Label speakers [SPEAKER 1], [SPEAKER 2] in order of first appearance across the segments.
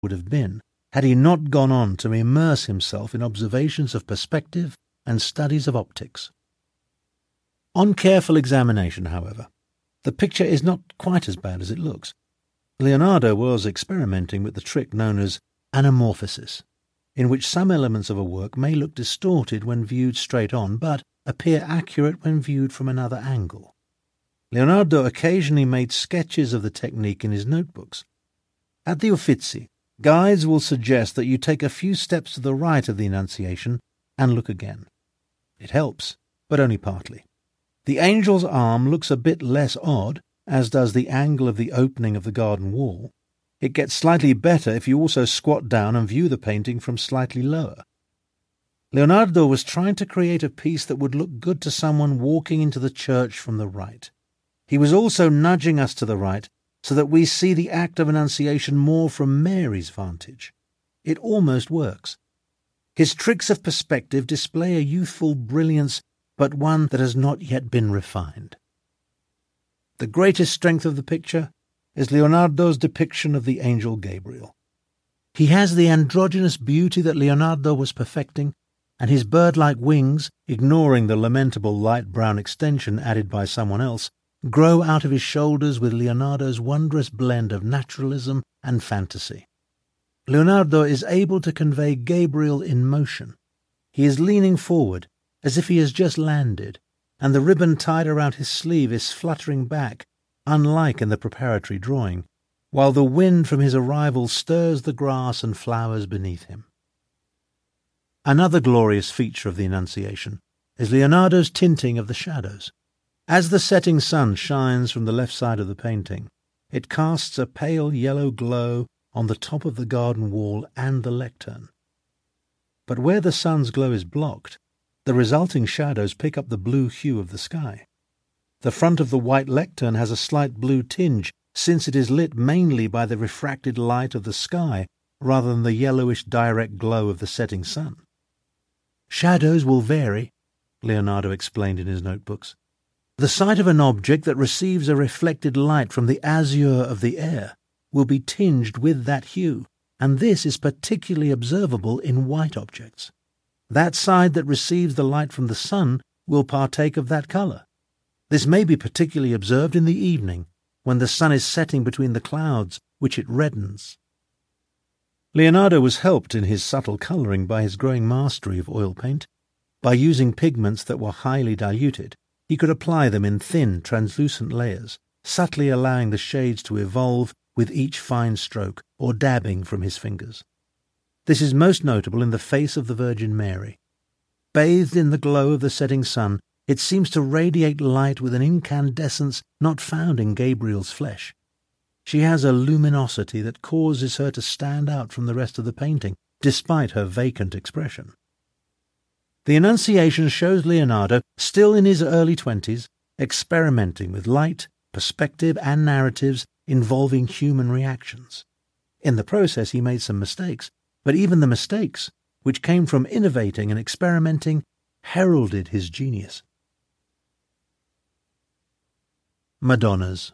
[SPEAKER 1] would have been had he not gone on to immerse himself in observations of perspective and studies of optics. On careful examination, however, the picture is not quite as bad as it looks. Leonardo was experimenting with the trick known as anamorphosis, in which some elements of a work may look distorted when viewed straight on, but appear accurate when viewed from another angle. Leonardo occasionally made sketches of the technique in his notebooks. At the Uffizi, guides will suggest that you take a few steps to the right of the Annunciation and look again. It helps, but only partly. The angel's arm looks a bit less odd, as does the angle of the opening of the garden wall. It gets slightly better if you also squat down and view the painting from slightly lower. Leonardo was trying to create a piece that would look good to someone walking into the church from the right. He was also nudging us to the right so that we see the act of Annunciation more from Mary's vantage. It almost works. His tricks of perspective display a youthful brilliance, but one that has not yet been refined. The greatest strength of the picture is Leonardo's depiction of the angel Gabriel. He has the androgynous beauty that Leonardo was perfecting, and his bird-like wings, ignoring the lamentable light-brown extension added by someone else, grow out of his shoulders with Leonardo's wondrous blend of naturalism and fantasy. Leonardo is able to convey Gabriel in motion. He is leaning forward, as if he has just landed, and the ribbon tied around his sleeve is fluttering back, unlike in the preparatory drawing, while the wind from his arrival stirs the grass and flowers beneath him. Another glorious feature of the Annunciation is Leonardo's tinting of the shadows. As the setting sun shines from the left side of the painting, it casts a pale yellow glow on the top of the garden wall and the lectern. But where the sun's glow is blocked, the resulting shadows pick up the blue hue of the sky. The front of the white lectern has a slight blue tinge, since it is lit mainly by the refracted light of the sky rather than the yellowish direct glow of the setting sun. Shadows will vary, Leonardo explained in his notebooks. The sight of an object that receives a reflected light from the azure of the air will be tinged with that hue, and this is particularly observable in white objects. That side that receives the light from the sun will partake of that colour. This may be particularly observed in the evening, when the sun is setting between the clouds, which it reddens. Leonardo was helped in his subtle colouring by his growing mastery of oil paint. By using pigments that were highly diluted, he could apply them in thin, translucent layers, subtly allowing the shades to evolve with each fine stroke or dabbing from his fingers. This is most notable in the face of the Virgin Mary. Bathed in the glow of the setting sun, it seems to radiate light with an incandescence not found in Gabriel's flesh. She has a luminosity that causes her to stand out from the rest of the painting, despite her vacant expression. The Annunciation shows Leonardo, still in his early 20s, experimenting with light, perspective, and narratives involving human reactions. In the process he made some mistakes, but even the mistakes, which came from innovating and experimenting, heralded his genius. Madonnas.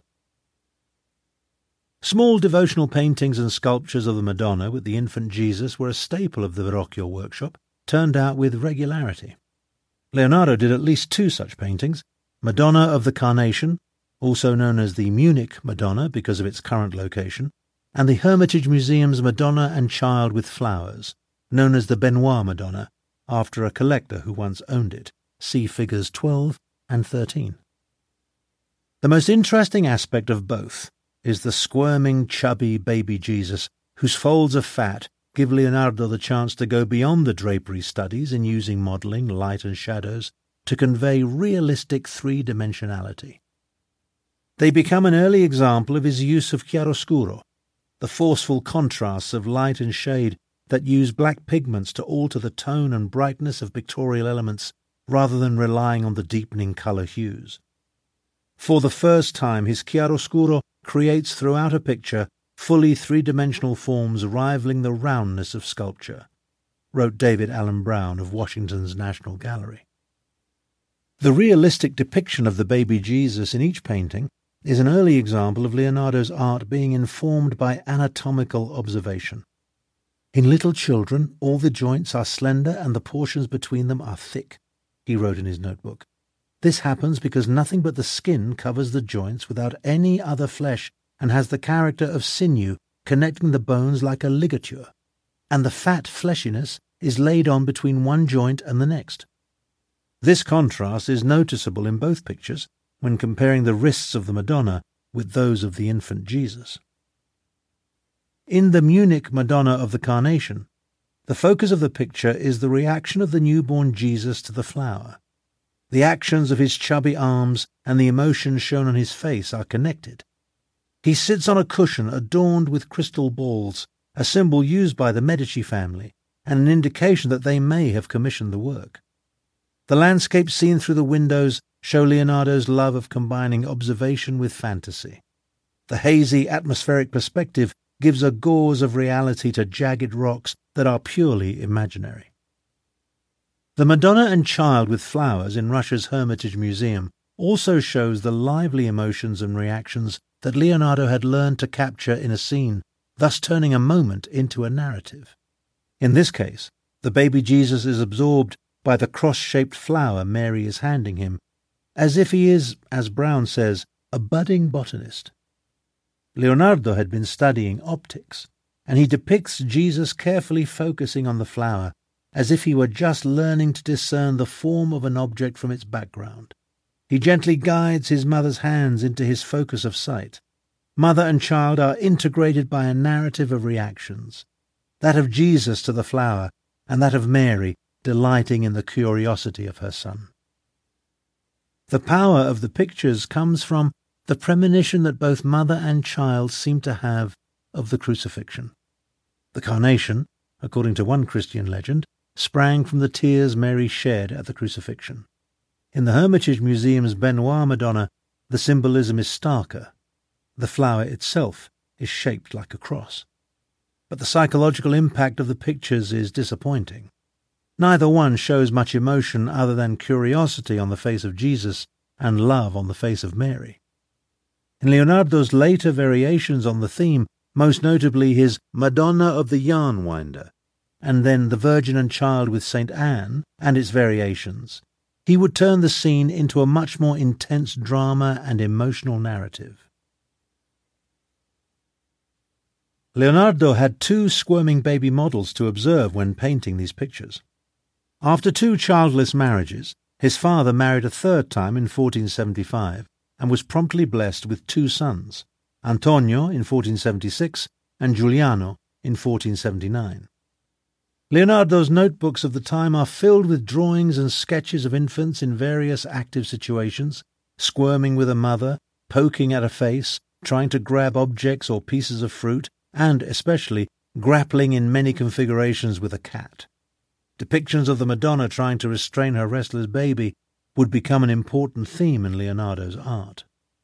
[SPEAKER 1] Small devotional paintings and sculptures of the Madonna with the infant Jesus were a staple of the Verrocchio workshop, turned out with regularity. Leonardo did at least 2 such paintings, Madonna of the Carnation, also known as the Munich Madonna because of its current location, and the Hermitage Museum's Madonna and Child with Flowers, known as the Benoit Madonna, after a collector who once owned it. See figures 12 and 13. The most interesting aspect of both is the squirming, chubby baby Jesus, whose folds of fat give Leonardo the chance to go beyond the drapery studies in using modelling, light and shadows, to convey realistic three-dimensionality. They become an early example of his use of chiaroscuro, the forceful contrasts of light and shade that use black pigments to alter the tone and brightness of pictorial elements rather than relying on the deepening colour hues. For the first time, his chiaroscuro creates throughout a picture fully three-dimensional forms rivaling the roundness of sculpture, wrote David Allen Brown of Washington's National Gallery. The realistic depiction of the baby Jesus in each painting is an early example of Leonardo's art being informed by anatomical observation. "In little children all the joints are slender and the portions between them are thick," he wrote in his notebook. "This happens because nothing but the skin covers the joints without any other flesh, and has the character of sinew connecting the bones like a ligature, and the fat fleshiness is laid on between one joint and the next." This contrast is noticeable in both pictures when comparing the wrists of the Madonna with those of the infant Jesus. In the Munich Madonna of the Carnation, the focus of the picture is the reaction of the newborn Jesus to the flower. The actions of his chubby arms and the emotions shown on his face are connected. He sits on a cushion adorned with crystal balls, a symbol used by the Medici family, and an indication that they may have commissioned the work. The landscapes seen through the windows show Leonardo's love of combining observation with fantasy. The hazy, atmospheric perspective gives a gauze of reality to jagged rocks that are purely imaginary. The Madonna and Child with Flowers in Russia's Hermitage Museum also shows the lively emotions and reactions that Leonardo had learned to capture in a scene, thus turning a moment into a narrative. In this case, the baby Jesus is absorbed by the cross-shaped flower Mary is handing him, as if he is, as Brown says, a budding botanist. Leonardo had been studying optics, and he depicts Jesus carefully focusing on the flower, as if he were just learning to discern the form of an object from its background. He gently guides his mother's hands into his focus of sight. Mother and child are integrated by a narrative of reactions, that of Jesus to the flower, and that of Mary delighting in the curiosity of her son. The power of the pictures comes from the premonition that both mother and child seem to have of the crucifixion. The Carnation, according to one Christian legend, sprang from the tears Mary shed at the crucifixion. In the Hermitage Museum's Benoit Madonna, the symbolism is starker. The flower itself is shaped like a cross. But the psychological impact of the pictures is disappointing. Neither one shows much emotion other than curiosity on the face of Jesus and love on the face of Mary. In Leonardo's later variations on the theme, most notably his Madonna of the Yarn Winder, and then the Virgin and Child with St. Anne and its variations, he would turn the scene into a much more intense drama and emotional narrative. Leonardo had two squirming baby models to observe when painting these pictures. After two childless marriages, his father married a third time in 1475 and was promptly blessed with two sons, Antonio in 1476 and Giuliano in 1479. Leonardo's notebooks of the time are filled with drawings and sketches of infants in various active situations, squirming with a mother, poking at a face, trying to grab objects or pieces of fruit, and, especially, grappling in many configurations with a cat. Depictions of the Madonna trying to restrain her restless baby would become an important theme in Leonardo's art.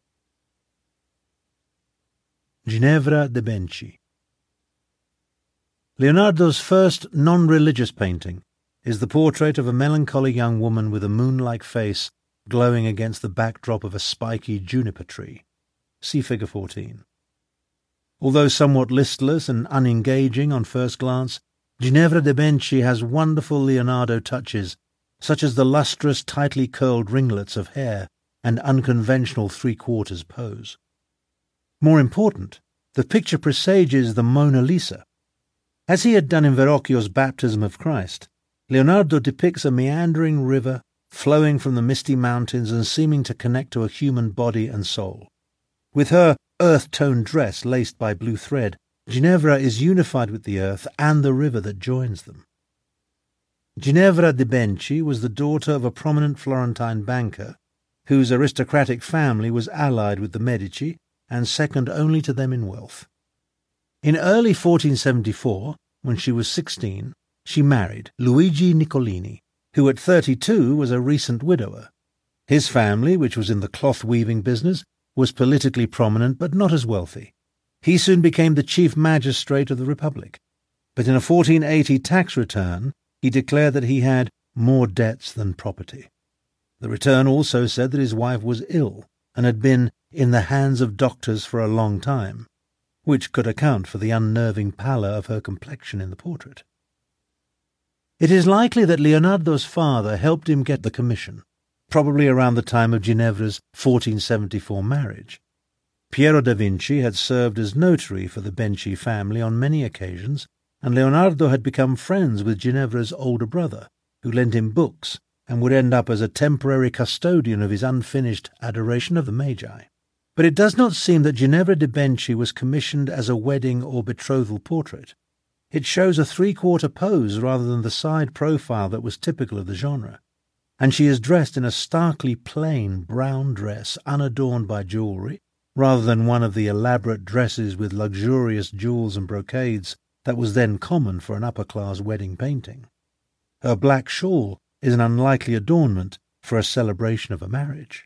[SPEAKER 1] Ginevra de' Benci. Leonardo's first non-religious painting is the portrait of a melancholy young woman with a moon-like face glowing against the backdrop of a spiky juniper tree. See Figure 14. Although somewhat listless and unengaging on first glance, Ginevra de' Benci has wonderful Leonardo touches, such as the lustrous, tightly curled ringlets of hair and unconventional three-quarters pose. More important, the picture presages the Mona Lisa. As he had done in Verrocchio's Baptism of Christ, Leonardo depicts a meandering river flowing from the misty mountains and seeming to connect to a human body and soul. With her earth-toned dress laced by blue thread, Ginevra is unified with the earth and the river that joins them. Ginevra de' Benci was the daughter of a prominent Florentine banker, whose aristocratic family was allied with the Medici and second only to them in wealth. In early 1474, when she was 16, she married Luigi Niccolini, who at 32 was a recent widower. His family, which was in the cloth-weaving business, was politically prominent but not as wealthy. He soon became the chief magistrate of the Republic, but in a 1480 tax return he declared that he had more debts than property. The return also said that his wife was ill and had been in the hands of doctors for a long time. which could account for the unnerving pallor of her complexion in the portrait. It is likely that Leonardo's father helped him get the commission, probably around the time of Ginevra's 1474 marriage. Piero da Vinci had served as notary for the Benci family on many occasions, and Leonardo had become friends with Ginevra's older brother, who lent him books and would end up as a temporary custodian of his unfinished Adoration of the Magi. But it does not seem that Ginevra de' Benci was commissioned as a wedding or betrothal portrait. It shows a three-quarter pose rather than the side profile that was typical of the genre, and she is dressed in a starkly plain brown dress unadorned by jewellery, rather than one of the elaborate dresses with luxurious jewels and brocades that was then common for an upper-class wedding painting. Her black shawl is an unlikely adornment for a celebration of a marriage.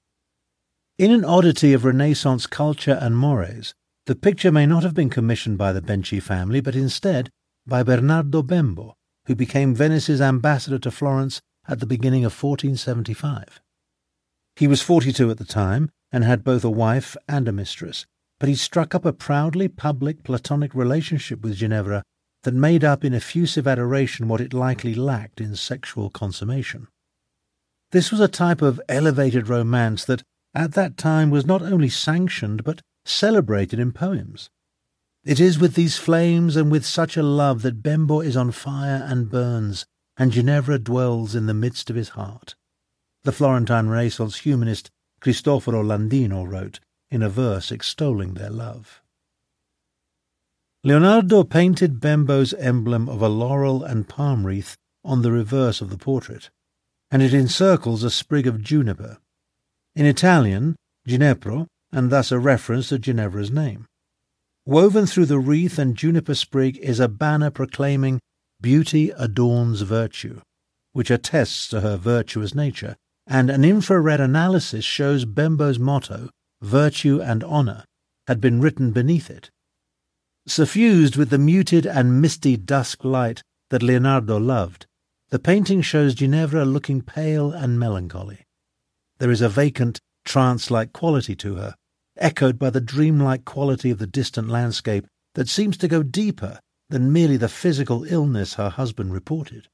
[SPEAKER 1] In an oddity of Renaissance culture and mores, the picture may not have been commissioned by the Benci family, but instead by Bernardo Bembo, who became Venice's ambassador to Florence at the beginning of 1475. He was 42 at the time and had both a wife and a mistress, but he struck up a proudly public platonic relationship with Ginevra that made up in effusive adoration what it likely lacked in sexual consummation. This was a type of elevated romance that at that time was not only sanctioned but celebrated in poems. It is with these flames and with such a love that Bembo is on fire and burns, and Ginevra dwells in the midst of his heart. The Florentine Renaissance humanist Cristoforo Landino wrote in a verse extolling their love. Leonardo painted Bembo's emblem of a laurel and palm wreath on the reverse of the portrait, and it encircles a sprig of juniper. In Italian, Ginepro, and thus a reference to Ginevra's name. Woven through the wreath and juniper sprig is a banner proclaiming "Beauty adorns virtue," which attests to her virtuous nature, and an infrared analysis shows Bembo's motto, "Virtue and Honour," had been written beneath it. Suffused with the muted and misty dusk light that Leonardo loved, the painting shows Ginevra looking pale and melancholy. There is a vacant, trance-like quality to her, echoed by the dreamlike quality of the distant landscape that seems to go deeper than merely the physical illness her husband reported.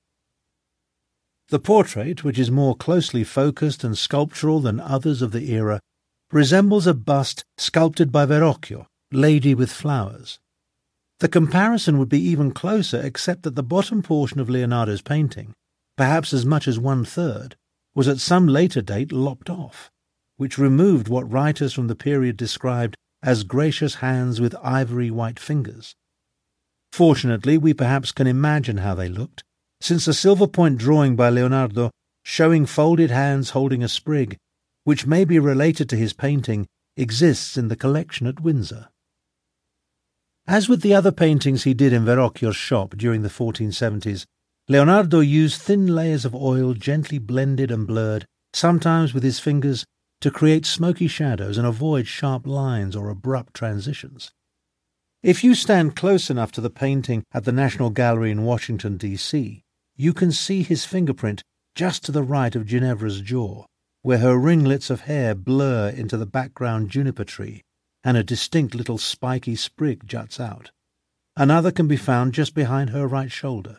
[SPEAKER 1] The portrait, which is more closely focused and sculptural than others of the era, resembles a bust sculpted by Verrocchio, Lady with Flowers. The comparison would be even closer except that the bottom portion of Leonardo's painting, perhaps as much as 1/3, was at some later date lopped off, which removed what writers from the period described as gracious hands with ivory white fingers. Fortunately, we perhaps can imagine how they looked, since a silver point drawing by Leonardo showing folded hands holding a sprig, which may be related to his painting, exists in the collection at Windsor. As with the other paintings he did in Verrocchio's shop during the 1470s, Leonardo used thin layers of oil gently blended and blurred, sometimes with his fingers, to create smoky shadows and avoid sharp lines or abrupt transitions. If you stand close enough to the painting at the National Gallery in Washington, D.C., you can see his fingerprint just to the right of Ginevra's jaw, where her ringlets of hair blur into the background juniper tree, and a distinct little spiky sprig juts out. Another can be found just behind her right shoulder.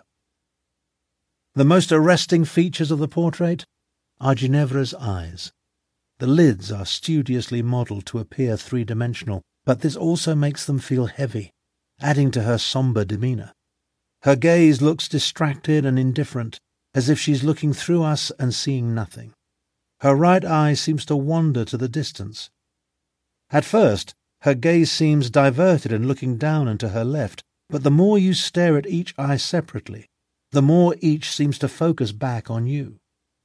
[SPEAKER 1] The most arresting features of the portrait are Ginevra's eyes. The lids are studiously modelled to appear three-dimensional, but this also makes them feel heavy, adding to her sombre demeanour. Her gaze looks distracted and indifferent, as if she's looking through us and seeing nothing. Her right eye seems to wander to the distance. At first, her gaze seems diverted and looking down and to her left, but the more you stare at each eye separately, the more each seems to focus back on you.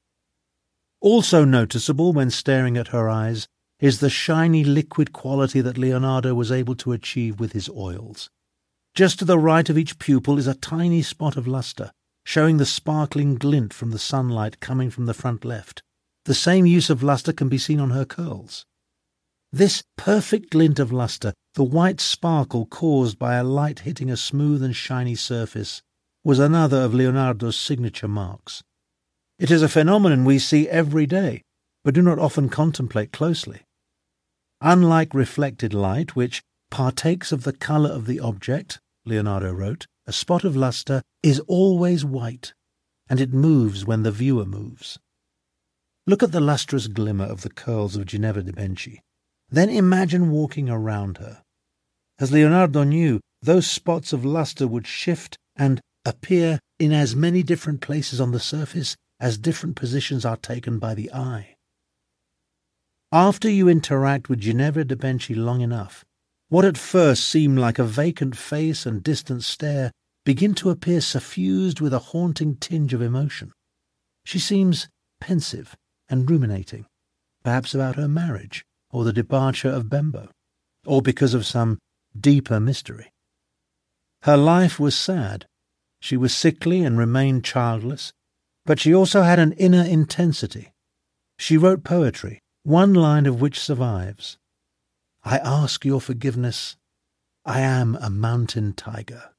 [SPEAKER 1] Also noticeable when staring at her eyes is the shiny liquid quality that Leonardo was able to achieve with his oils. Just to the right of each pupil is a tiny spot of lustre, showing the sparkling glint from the sunlight coming from the front left. The same use of lustre can be seen on her curls. This perfect glint of lustre, the white sparkle caused by a light hitting a smooth and shiny surface, was another of Leonardo's signature marks. It is a phenomenon we see every day, but do not often contemplate closely. Unlike reflected light, which, partakes of the colour of the object, Leonardo wrote, a spot of lustre is always white, and it moves when the viewer moves. Look at the lustrous glimmer of the curls of Ginevra de' Benci. Then imagine walking around her. As Leonardo knew, those spots of lustre would shift and appear in as many different places on the surface as different positions are taken by the eye. After you interact with Ginevra de' Benci long enough, what at first seem like a vacant face and distant stare begin to appear suffused with a haunting tinge of emotion. She seems pensive and ruminating, perhaps about her marriage or the departure of Bembo, or because of some deeper mystery. Her life was sad. She was sickly and remained childless, but she also had an inner intensity. She wrote poetry, one line of which survives. I ask your forgiveness. I am a mountain tiger.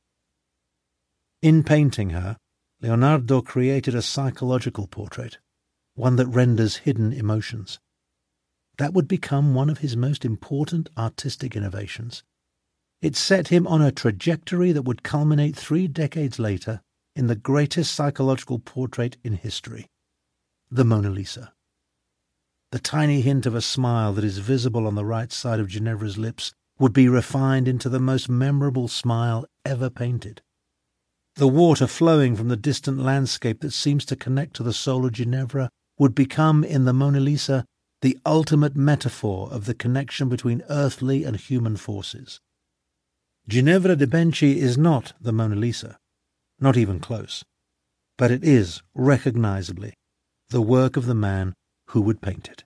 [SPEAKER 1] In painting her, Leonardo created a psychological portrait, one that renders hidden emotions. That would become one of his most important artistic innovations. It set him on a trajectory that would culminate 3 decades later in the greatest psychological portrait in history, the Mona Lisa. The tiny hint of a smile that is visible on the right side of Ginevra's lips would be refined into the most memorable smile ever painted. The water flowing from the distant landscape that seems to connect to the soul of Ginevra would become, in the Mona Lisa, the ultimate metaphor of the connection between earthly and human forces. Ginevra de' Benci is not the Mona Lisa, not even close, but it is, recognizably, the work of the man who would paint it.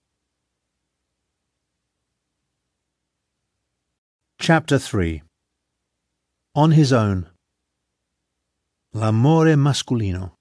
[SPEAKER 1] Chapter 3. On his own. L'amore masculino.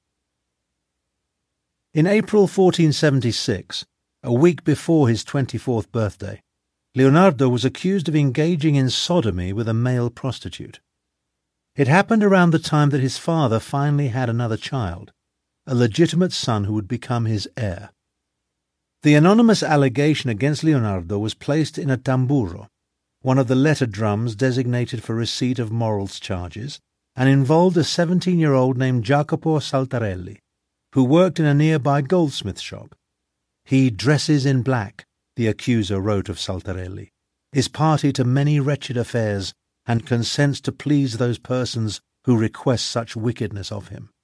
[SPEAKER 1] In April 1476, a week before his 24th birthday, Leonardo was accused of engaging in sodomy with a male prostitute. It happened around the time that his father finally had another child, a legitimate son who would become his heir. The anonymous allegation against Leonardo was placed in a tamburo, one of the letter drums designated for receipt of morals charges, and involved a 17-year-old named Jacopo Saltarelli, who worked in a nearby goldsmith shop. He dresses in black, the accuser wrote of Saltarelli, is party to many wretched affairs, and consents to please those persons who request such wickedness of him.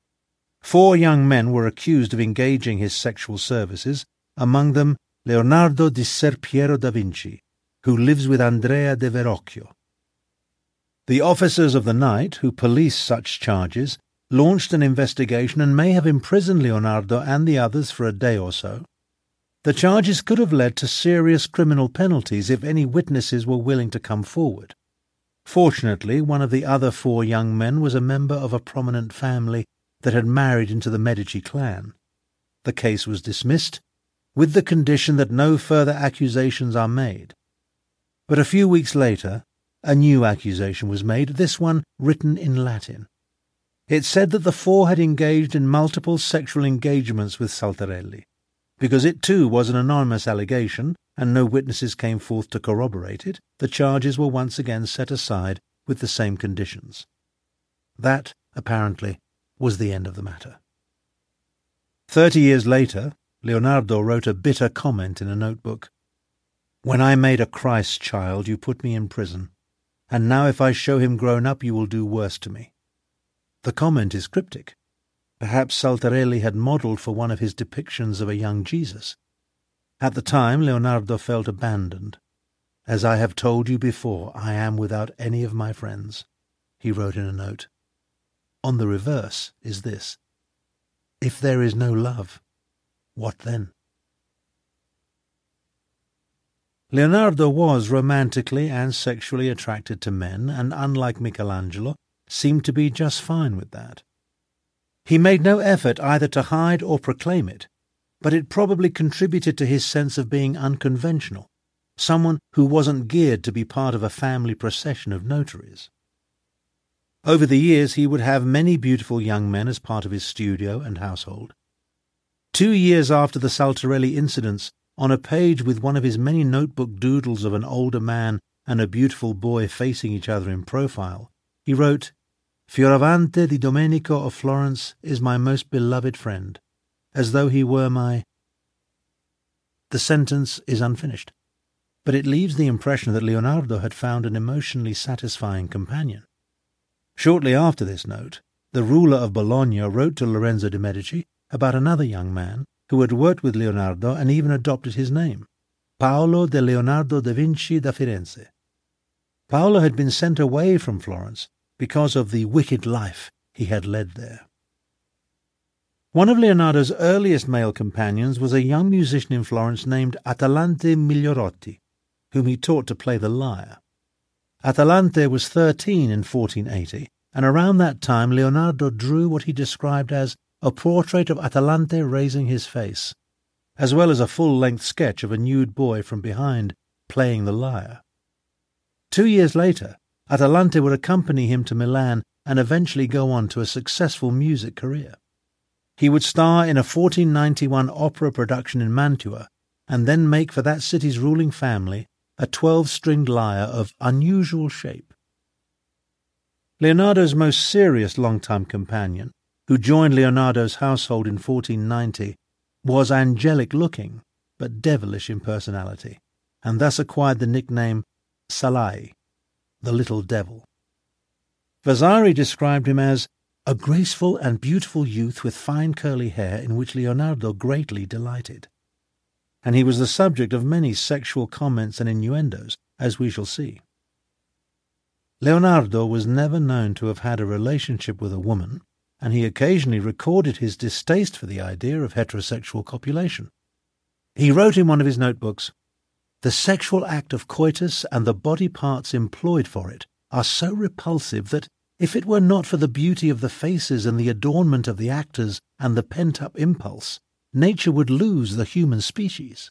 [SPEAKER 1] 4 young men were accused of engaging his sexual services, among them Leonardo di Ser Piero da Vinci, who lives with Andrea de Verrocchio. The officers of the night, who policed such charges, launched an investigation and may have imprisoned Leonardo and the others for a day or so. The charges could have led to serious criminal penalties if any witnesses were willing to come forward. Fortunately, one of the other 4 young men was a member of a prominent family that had married into the Medici clan. The case was dismissed, with the condition that no further accusations are made. But a few weeks later, a new accusation was made, this one written in Latin. It said that the 4 had engaged in multiple sexual engagements with Saltarelli. Because it too was an anonymous allegation, and no witnesses came forth to corroborate it, the charges were once again set aside with the same conditions. That, apparently, was the end of the matter. 30 years later, Leonardo wrote a bitter comment in a notebook. When I made a Christ child, you put me in prison, and now if I show him grown up, you will do worse to me. The comment is cryptic. Perhaps Saltarelli had modelled for one of his depictions of a young Jesus. At the time, Leonardo felt abandoned. As I have told you before, I am without any of my friends, he wrote in a note. On the reverse is this: if there is no love, what then? Leonardo was romantically and sexually attracted to men, and unlike Michelangelo, seemed to be just fine with that. He made no effort either to hide or proclaim it, but it probably contributed to his sense of being unconventional, someone who wasn't geared to be part of a family procession of notaries. Over the years he would have many beautiful young men as part of his studio and household. 2 years after the Saltarelli incidents, on a page with one of his many notebook doodles of an older man and a beautiful boy facing each other in profile, he wrote, "Fioravante di Domenico of Florence is my most beloved friend, as though he were my—" The sentence is unfinished, but it leaves the impression that Leonardo had found an emotionally satisfying companion. Shortly after this note, the ruler of Bologna wrote to Lorenzo de' Medici about another young man who had worked with Leonardo and even adopted his name, Paolo de Leonardo da Vinci da Firenze. Paolo had been sent away from Florence because of the wicked life he had led there. One of Leonardo's earliest male companions was a young musician in Florence named Atalante Migliorotti, whom he taught to play the lyre. Atalante was 13 in 1480, and around that time Leonardo drew what he described as a portrait of Atalante raising his face, as well as a full-length sketch of a nude boy from behind playing the lyre. 2 years later, Atalante would accompany him to Milan and eventually go on to a successful music career. He would star in a 1491 opera production in Mantua and then make for that city's ruling family a 12-stringed lyre of unusual shape. Leonardo's most serious long-time companion, who joined Leonardo's household in 1490, was angelic-looking but devilish in personality, and thus acquired the nickname Salai, the Little Devil. Vasari described him as a graceful and beautiful youth with fine curly hair in which Leonardo greatly delighted. And he was the subject of many sexual comments and innuendos, as we shall see. Leonardo was never known to have had a relationship with a woman, and he occasionally recorded his distaste for the idea of heterosexual copulation. He wrote in one of his notebooks, "The sexual act of coitus and the body parts employed for it are so repulsive that, if it were not for the beauty of the faces and the adornment of the actors and the pent-up impulse, nature would lose the human species."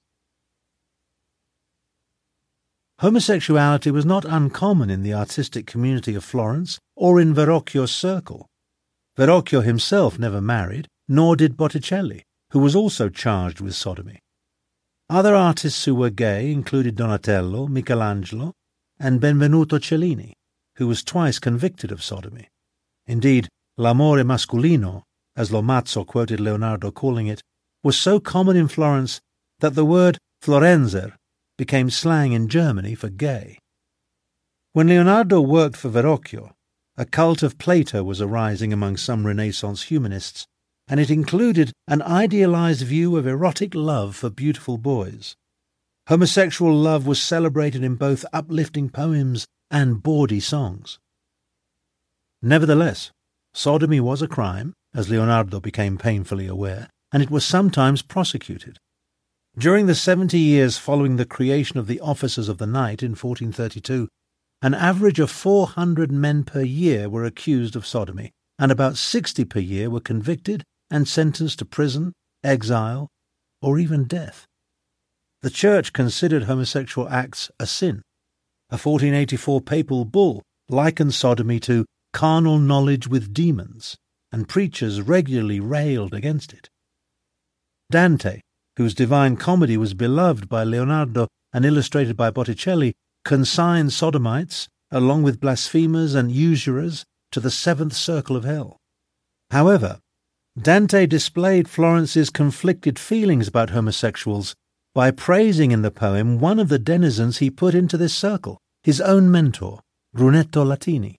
[SPEAKER 1] Homosexuality was not uncommon in the artistic community of Florence or in Verrocchio's circle. Verrocchio himself never married, nor did Botticelli, who was also charged with sodomy. Other artists who were gay included Donatello, Michelangelo, and Benvenuto Cellini, who was twice convicted of sodomy. Indeed, l'amore masculino, as Lomazzo quoted Leonardo calling it, was so common in Florence that the word Florenzer became slang in Germany for gay. When Leonardo worked for Verrocchio, a cult of Plato was arising among some Renaissance humanists, and it included an idealized view of erotic love for beautiful boys. Homosexual love was celebrated in both uplifting poems and bawdy songs. Nevertheless, sodomy was a crime, as Leonardo became painfully aware, and it was sometimes prosecuted. During the 70 years following the creation of the Officers of the Night in 1432, an average of 400 men per year were accused of sodomy, and about 60 per year were convicted and sentenced to prison, exile, or even death. The Church considered homosexual acts a sin. A 1484 papal bull likened sodomy to carnal knowledge with demons, and preachers regularly railed against it. Dante, whose Divine Comedy was beloved by Leonardo and illustrated by Botticelli, consigned sodomites, along with blasphemers and usurers, to the seventh circle of hell. However, Dante displayed Florence's conflicted feelings about homosexuals by praising in the poem one of the denizens he put into this circle, his own mentor, Brunetto Latini.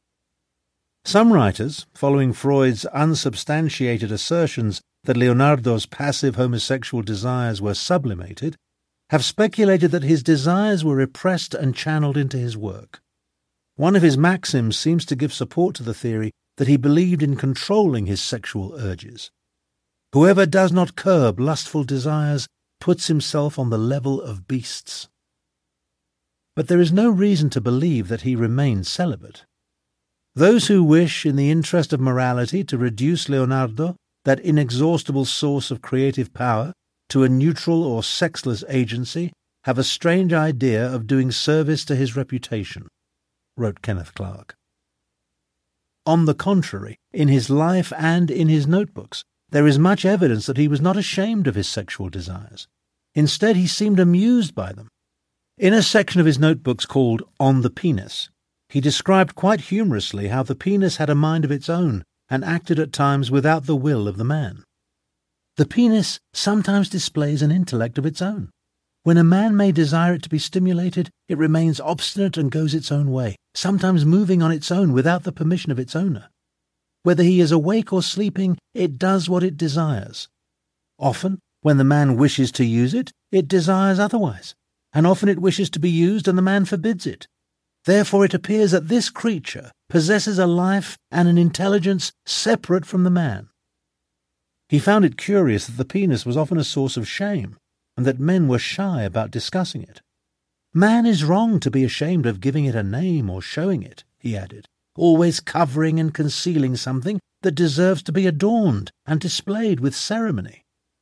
[SPEAKER 1] Some writers, following Freud's unsubstantiated assertions that Leonardo's passive homosexual desires were sublimated, have speculated that his desires were repressed and channeled into his work. One of his maxims seems to give support to the theory that he believed in controlling his sexual urges. Whoever does not curb lustful desires puts himself on the level of beasts. But there is no reason to believe that he remained celibate. Those who wish, in the interest of morality, to reduce Leonardo, that inexhaustible source of creative power, to a neutral or sexless agency, have a strange idea of doing service to his reputation, wrote Kenneth Clark. On the contrary, in his life and in his notebooks, there is much evidence that he was not ashamed of his sexual desires. Instead, he seemed amused by them. In a section of his notebooks called On the Penis, he described quite humorously how the penis had a mind of its own and acted at times without the will of the man. The penis sometimes displays an intellect of its own. When a man may desire it to be stimulated, it remains obstinate and goes its own way, sometimes moving on its own without the permission of its owner. Whether he is awake or sleeping, it does what it desires. Often, when the man wishes to use it, it desires otherwise, and often it wishes to be used and the man forbids it. Therefore it appears that this creature possesses a life and an intelligence separate from the man. He found it curious that the penis was often a source of shame, and that men were shy about discussing it. Man is wrong to be ashamed of giving it a name or showing it, he added, always covering and concealing something that deserves to be adorned and displayed with ceremony.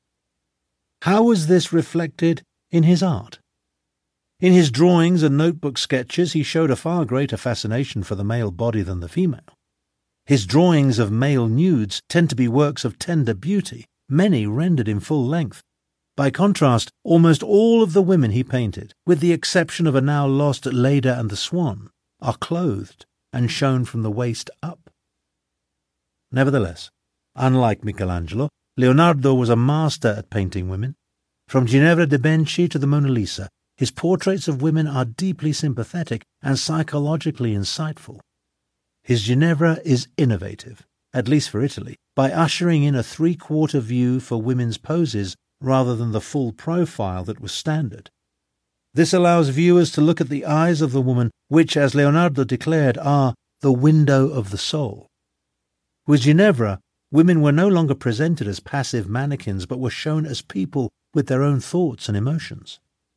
[SPEAKER 1] How was this reflected in his art? In his drawings and notebook sketches he showed a far greater fascination for the male body than the female. His drawings of male nudes tend to be works of tender beauty, many rendered in full length. By contrast, almost all of the women he painted, with the exception of a now lost Leda and the Swan, are clothed and shown from the waist up. Nevertheless, unlike Michelangelo, Leonardo was a master at painting women. From Ginevra de' Benci to the Mona Lisa, his portraits of women are deeply sympathetic and psychologically insightful. His Ginevra is innovative, at least for Italy, by ushering in a three-quarter view for women's poses rather than the full profile that was standard. This allows viewers to look at the eyes of the woman, which, as Leonardo declared, are the window of the soul. With Ginevra, women were no longer presented as passive mannequins, but were shown as people with their own thoughts and emotions.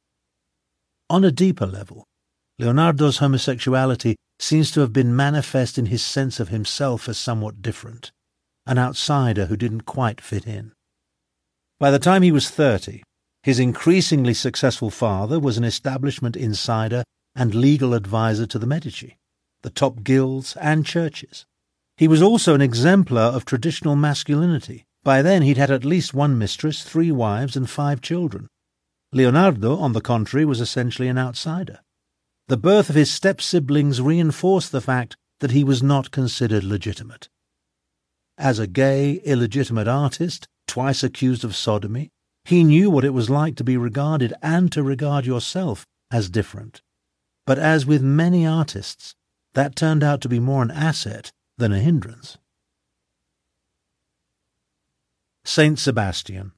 [SPEAKER 1] On a deeper level, Leonardo's homosexuality seems to have been manifest in his sense of himself as somewhat different, an outsider who didn't quite fit in. By the time he was 30, his increasingly successful father was an establishment insider and legal advisor to the Medici, the top guilds and churches. He was also an exemplar of traditional masculinity. By then he'd had at least one mistress, 3 wives, and 5 children. Leonardo, on the contrary, was essentially an outsider. The birth of his step-siblings reinforced the fact that he was not considered legitimate. As a gay, illegitimate artist, twice accused of sodomy, he knew what it was like to be regarded and to regard yourself as different. But as with many artists, that turned out to be more an asset than a hindrance. Saint Sebastian.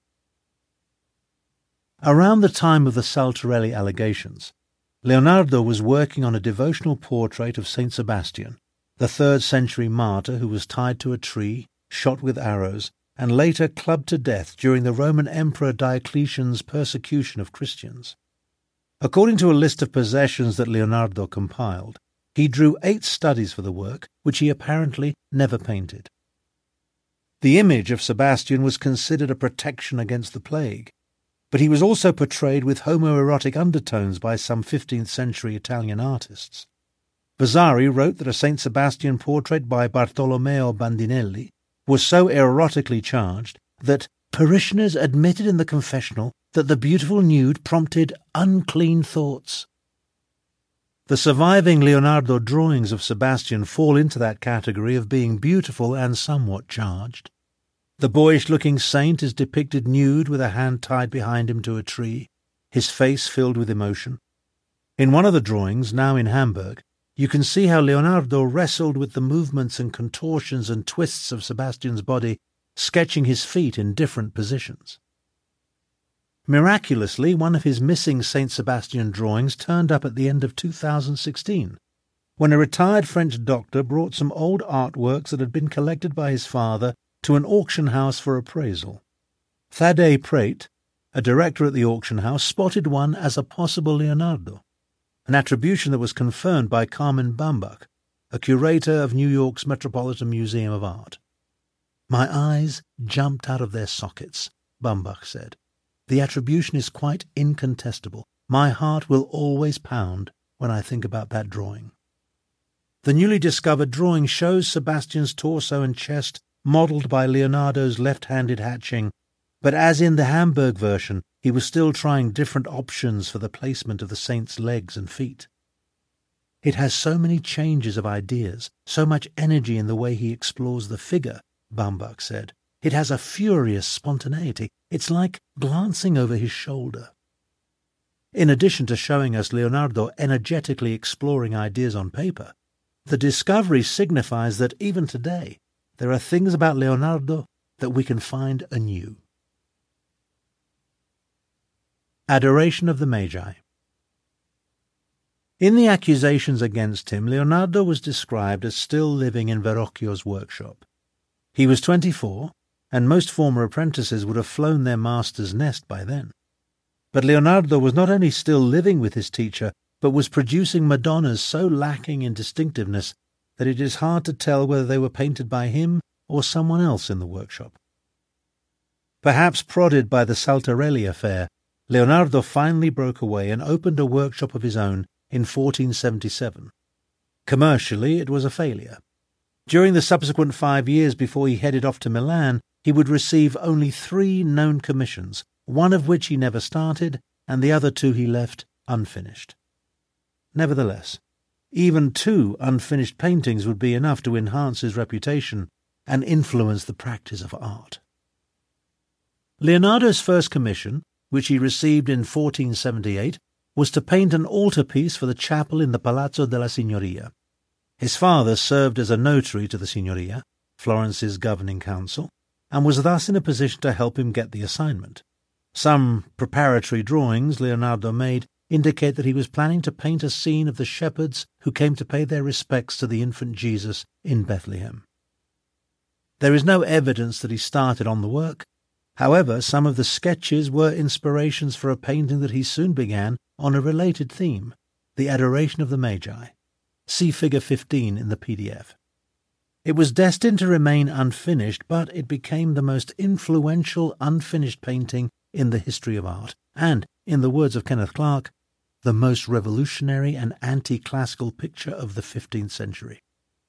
[SPEAKER 1] Around the time of the Saltarelli allegations, Leonardo was working on a devotional portrait of Saint Sebastian, the 3rd century martyr who was tied to a tree, shot with arrows, and later clubbed to death during the Roman Emperor Diocletian's persecution of Christians. According to a list of possessions that Leonardo compiled, he drew 8 studies for the work, which he apparently never painted. The image of Sebastian was considered a protection against the plague, but he was also portrayed with homoerotic undertones by some 15th century Italian artists. Vasari wrote that a Saint Sebastian portrait by Bartolomeo Bandinelli was so erotically charged that parishioners admitted in the confessional that the beautiful nude prompted unclean thoughts. The surviving Leonardo drawings of Sebastian fall into that category of being beautiful and somewhat charged. The boyish-looking saint is depicted nude with a hand tied behind him to a tree, his face filled with emotion. In one of the drawings, now in Hamburg, you can see how Leonardo wrestled with the movements and contortions and twists of Sebastian's body, sketching his feet in different positions. Miraculously, one of his missing Saint Sebastian drawings turned up at the end of 2016, when a retired French doctor brought some old artworks that had been collected by his father to an auction house for appraisal. Thaddeus Prate, a director at the auction house, spotted one as a possible Leonardo, an attribution that was confirmed by Carmen Bambach, a curator of New York's Metropolitan Museum of Art. "My eyes jumped out of their sockets," Bambach said. "The attribution is quite incontestable. My heart will always pound when I think about that drawing." The newly discovered drawing shows Sebastian's torso and chest modelled by Leonardo's left-handed hatching, but as in the Hamburg version, he he was still trying different options for the placement of the saint's legs and feet. It has so many changes of ideas, so much energy in the way he explores the figure, Baumbach said. It has a furious spontaneity. It's like glancing over his shoulder. In addition to showing us Leonardo energetically exploring ideas on paper, the discovery signifies that even today there are things about Leonardo that we can find anew. Adoration of the Magi. In the accusations against him, Leonardo was described as still living in Verrocchio's workshop. He was 24, and most former apprentices would have flown their master's nest by then. But Leonardo was not only still living with his teacher, but was producing Madonnas so lacking in distinctiveness that it is hard to tell whether they were painted by him or someone else in the workshop. Perhaps prodded by the Saltarelli affair, Leonardo finally broke away and opened a workshop of his own in 1477. Commercially, it was a failure. During the subsequent 5 years before he headed off to Milan, he would receive only 3 known commissions, one of which he never started, and the other 2 he left unfinished. Nevertheless, even 2 unfinished paintings would be enough to enhance his reputation and influence the practice of art. Leonardo's first commission, which he received in 1478, was to paint an altarpiece for the chapel in the Palazzo della Signoria. His father served as a notary to the Signoria, Florence's governing council, and was thus in a position to help him get the assignment. Some preparatory drawings Leonardo made indicate that he was planning to paint a scene of the shepherds who came to pay their respects to the infant Jesus in Bethlehem. There is no evidence that he started on the work. However, some of the sketches were inspirations for a painting that he soon began on a related theme, the Adoration of the Magi. See Figure 15 in the PDF. It was destined to remain unfinished, but it became the most influential unfinished painting in the history of art, and, in the words of Kenneth Clark, the most revolutionary and anti-classical picture of the 15th century.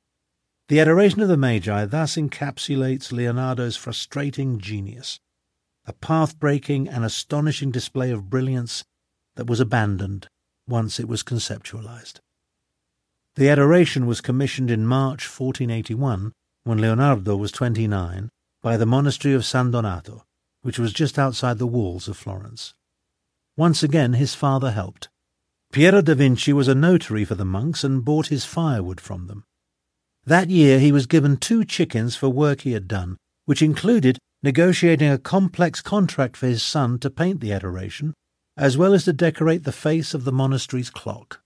[SPEAKER 1] The Adoration of the Magi thus encapsulates Leonardo's frustrating genius, a path-breaking and astonishing display of brilliance that was abandoned once it was conceptualized. The Adoration was commissioned in March 1481, when Leonardo was 29, by the monastery of San Donato, which was just outside the walls of Florence. Once again his father helped. Piero da Vinci was a notary for the monks and bought his firewood from them. That year he was given 2 chickens for work he had done, which included negotiating a complex contract for his son to paint the Adoration, as well as to decorate the face of the monastery's clock.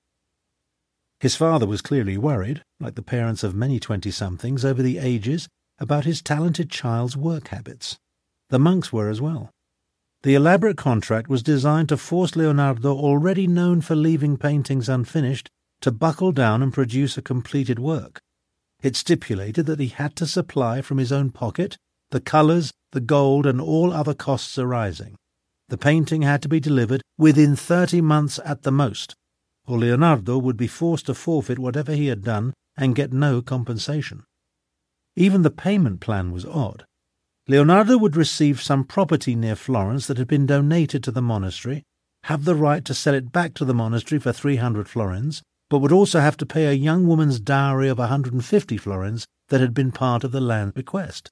[SPEAKER 1] His father was clearly worried, like the parents of many 20-somethings over the ages, about his talented child's work habits. The monks were as well. The elaborate contract was designed to force Leonardo, already known for leaving paintings unfinished, to buckle down and produce a completed work. It stipulated that he had to supply from his own pocket the colours, the gold, and all other costs arising. The painting had to be delivered within 30 months at the most, or Leonardo would be forced to forfeit whatever he had done and get no compensation. Even the payment plan was odd. Leonardo would receive some property near Florence that had been donated to the monastery, have the right to sell it back to the monastery for 300 florins, but would also have to pay a young woman's dowry of 150 florins that had been part of the land bequest.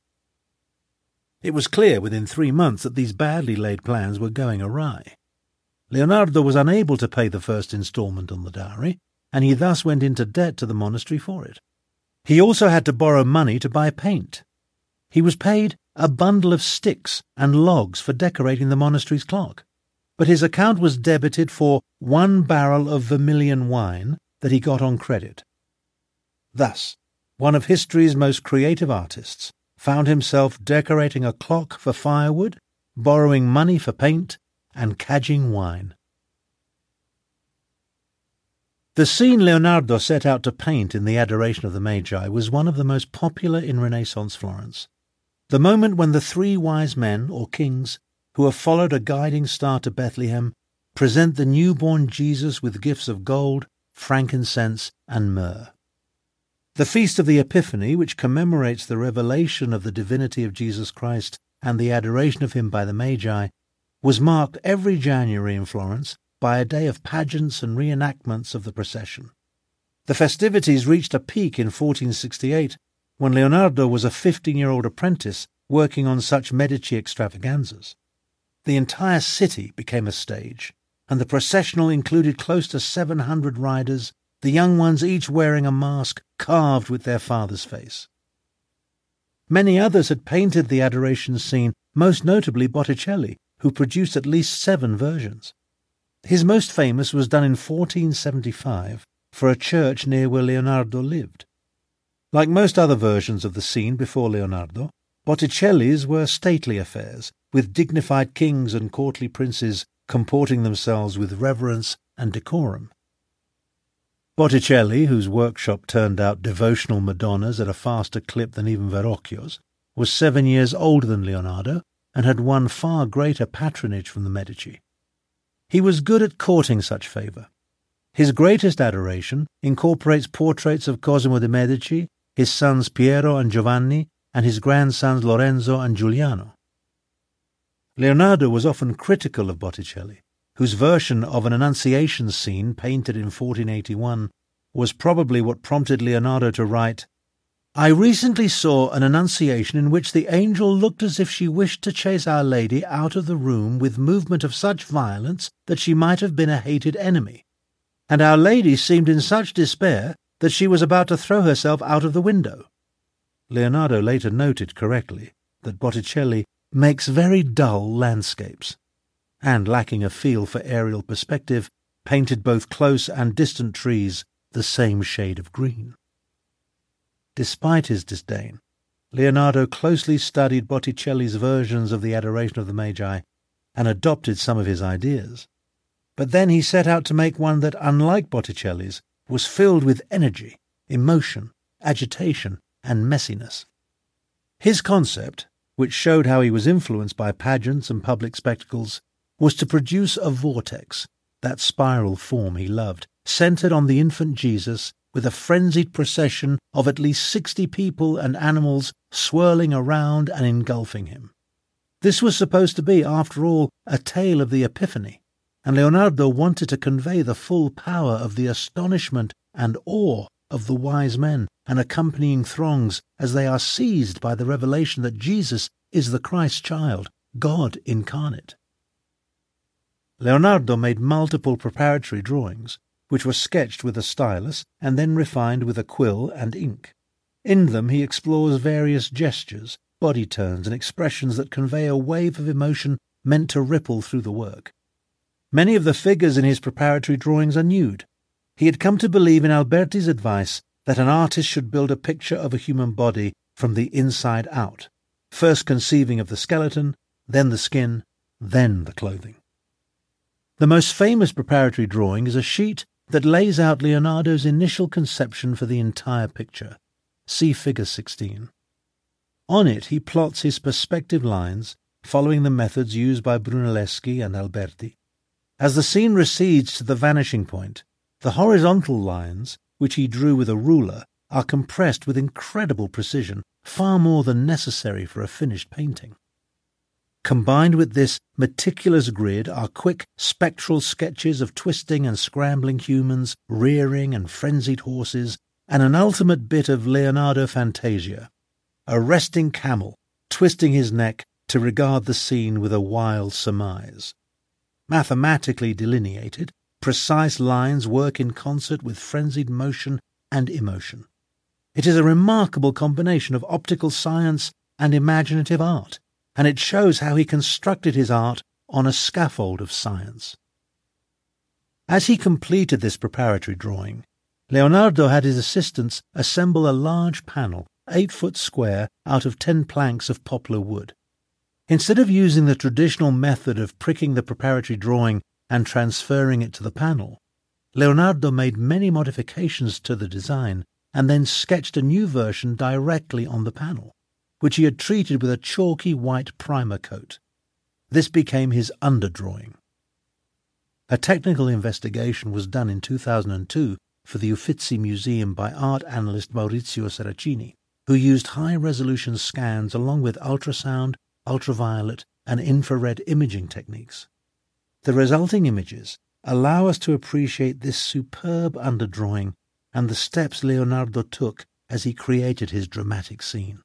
[SPEAKER 1] It was clear within 3 months that these badly laid plans were going awry. Leonardo was unable to pay the first instalment on the dowry, and he thus went into debt to the monastery for it. He also had to borrow money to buy paint. He was paid a bundle of sticks and logs for decorating the monastery's clock, but his account was debited for 1 barrel of vermilion wine that he got on credit. Thus, one of history's most creative artists found himself decorating a clock for firewood, borrowing money for paint, and cadging wine. The scene Leonardo set out to paint in the Adoration of the Magi was one of the most popular in Renaissance Florence. The moment when the 3 wise men, or kings, who have followed a guiding star to Bethlehem, present the newborn Jesus with gifts of gold, frankincense, and myrrh. The Feast of the Epiphany, which commemorates the revelation of the divinity of Jesus Christ and the adoration of him by the Magi, was marked every January in Florence by a day of pageants and reenactments of the procession. The festivities reached a peak in 1468, when Leonardo was a 15-year-old apprentice working on such Medici extravaganzas. The entire city became a stage, and the processional included close to 700 riders, the young ones each wearing a mask carved with their father's face. Many others had painted the adoration scene, most notably Botticelli, who produced at least 7 versions. His most famous was done in 1475 for a church near where Leonardo lived. Like most other versions of the scene before Leonardo, Botticelli's were stately affairs, with dignified kings and courtly princes comporting themselves with reverence and decorum. Botticelli, whose workshop turned out devotional Madonnas at a faster clip than even Verrocchio's, was 7 years older than Leonardo and had won far greater patronage from the Medici. He was good at courting such favour. His greatest adoration incorporates portraits of Cosimo de' Medici, his sons Piero and Giovanni, and his grandsons Lorenzo and Giuliano. Leonardo was often critical of Botticelli, whose version of an Annunciation scene painted in 1481 was probably what prompted Leonardo to write, "I recently saw an Annunciation in which the angel looked as if she wished to chase Our Lady out of the room with movement of such violence that she might have been a hated enemy, and Our Lady seemed in such despair that she was about to throw herself out of the window." Leonardo later noted correctly that Botticelli makes very dull landscapes, and, lacking a feel for aerial perspective, painted both close and distant trees the same shade of green. Despite his disdain, Leonardo closely studied Botticelli's versions of the Adoration of the Magi and adopted some of his ideas. But then he set out to make one that, unlike Botticelli's, was filled with energy, emotion, agitation, and messiness. His concept, which showed how he was influenced by pageants and public spectacles, was to produce a vortex, that spiral form he loved, centered on the infant Jesus, with a frenzied procession of at least 60 people and animals swirling around and engulfing him. This was supposed to be, after all, a tale of the Epiphany, and Leonardo wanted to convey the full power of the astonishment and awe of the wise men and accompanying throngs as they are seized by the revelation that Jesus is the Christ child, God incarnate. Leonardo made multiple preparatory drawings, which were sketched with a stylus and then refined with a quill and ink. In them he explores various gestures, body turns, and expressions that convey a wave of emotion meant to ripple through the work. Many of the figures in his preparatory drawings are nude. He had come to believe in Alberti's advice that an artist should build a picture of a human body from the inside out, first conceiving of the skeleton, then the skin, then the clothing. The most famous preparatory drawing is a sheet that lays out Leonardo's initial conception for the entire picture. See Figure 16. On it he plots his perspective lines, following the methods used by Brunelleschi and Alberti. As the scene recedes to the vanishing point, the horizontal lines, which he drew with a ruler, are compressed with incredible precision, far more than necessary for a finished painting. Combined with this meticulous grid are quick spectral sketches of twisting and scrambling humans, rearing and frenzied horses, and an ultimate bit of Leonardo fantasia, a resting camel twisting his neck to regard the scene with a wild surmise. Mathematically delineated, precise lines work in concert with frenzied motion and emotion. It is a remarkable combination of optical science and imaginative art, and it shows how he constructed his art on a scaffold of science. As he completed this preparatory drawing, Leonardo had his assistants assemble a large panel, 8 foot square, out of 10 planks of poplar wood. Instead of using the traditional method of pricking the preparatory drawing and transferring it to the panel, Leonardo made many modifications to the design and then sketched a new version directly on the panel, which he had treated with a chalky white primer coat. This became his underdrawing. A technical investigation was done in 2002 for the Uffizi Museum by art analyst Maurizio Seracini, who used high-resolution scans along with ultrasound, ultraviolet, and infrared imaging techniques. The resulting images allow us to appreciate this superb underdrawing and the steps Leonardo took as he created his dramatic scene.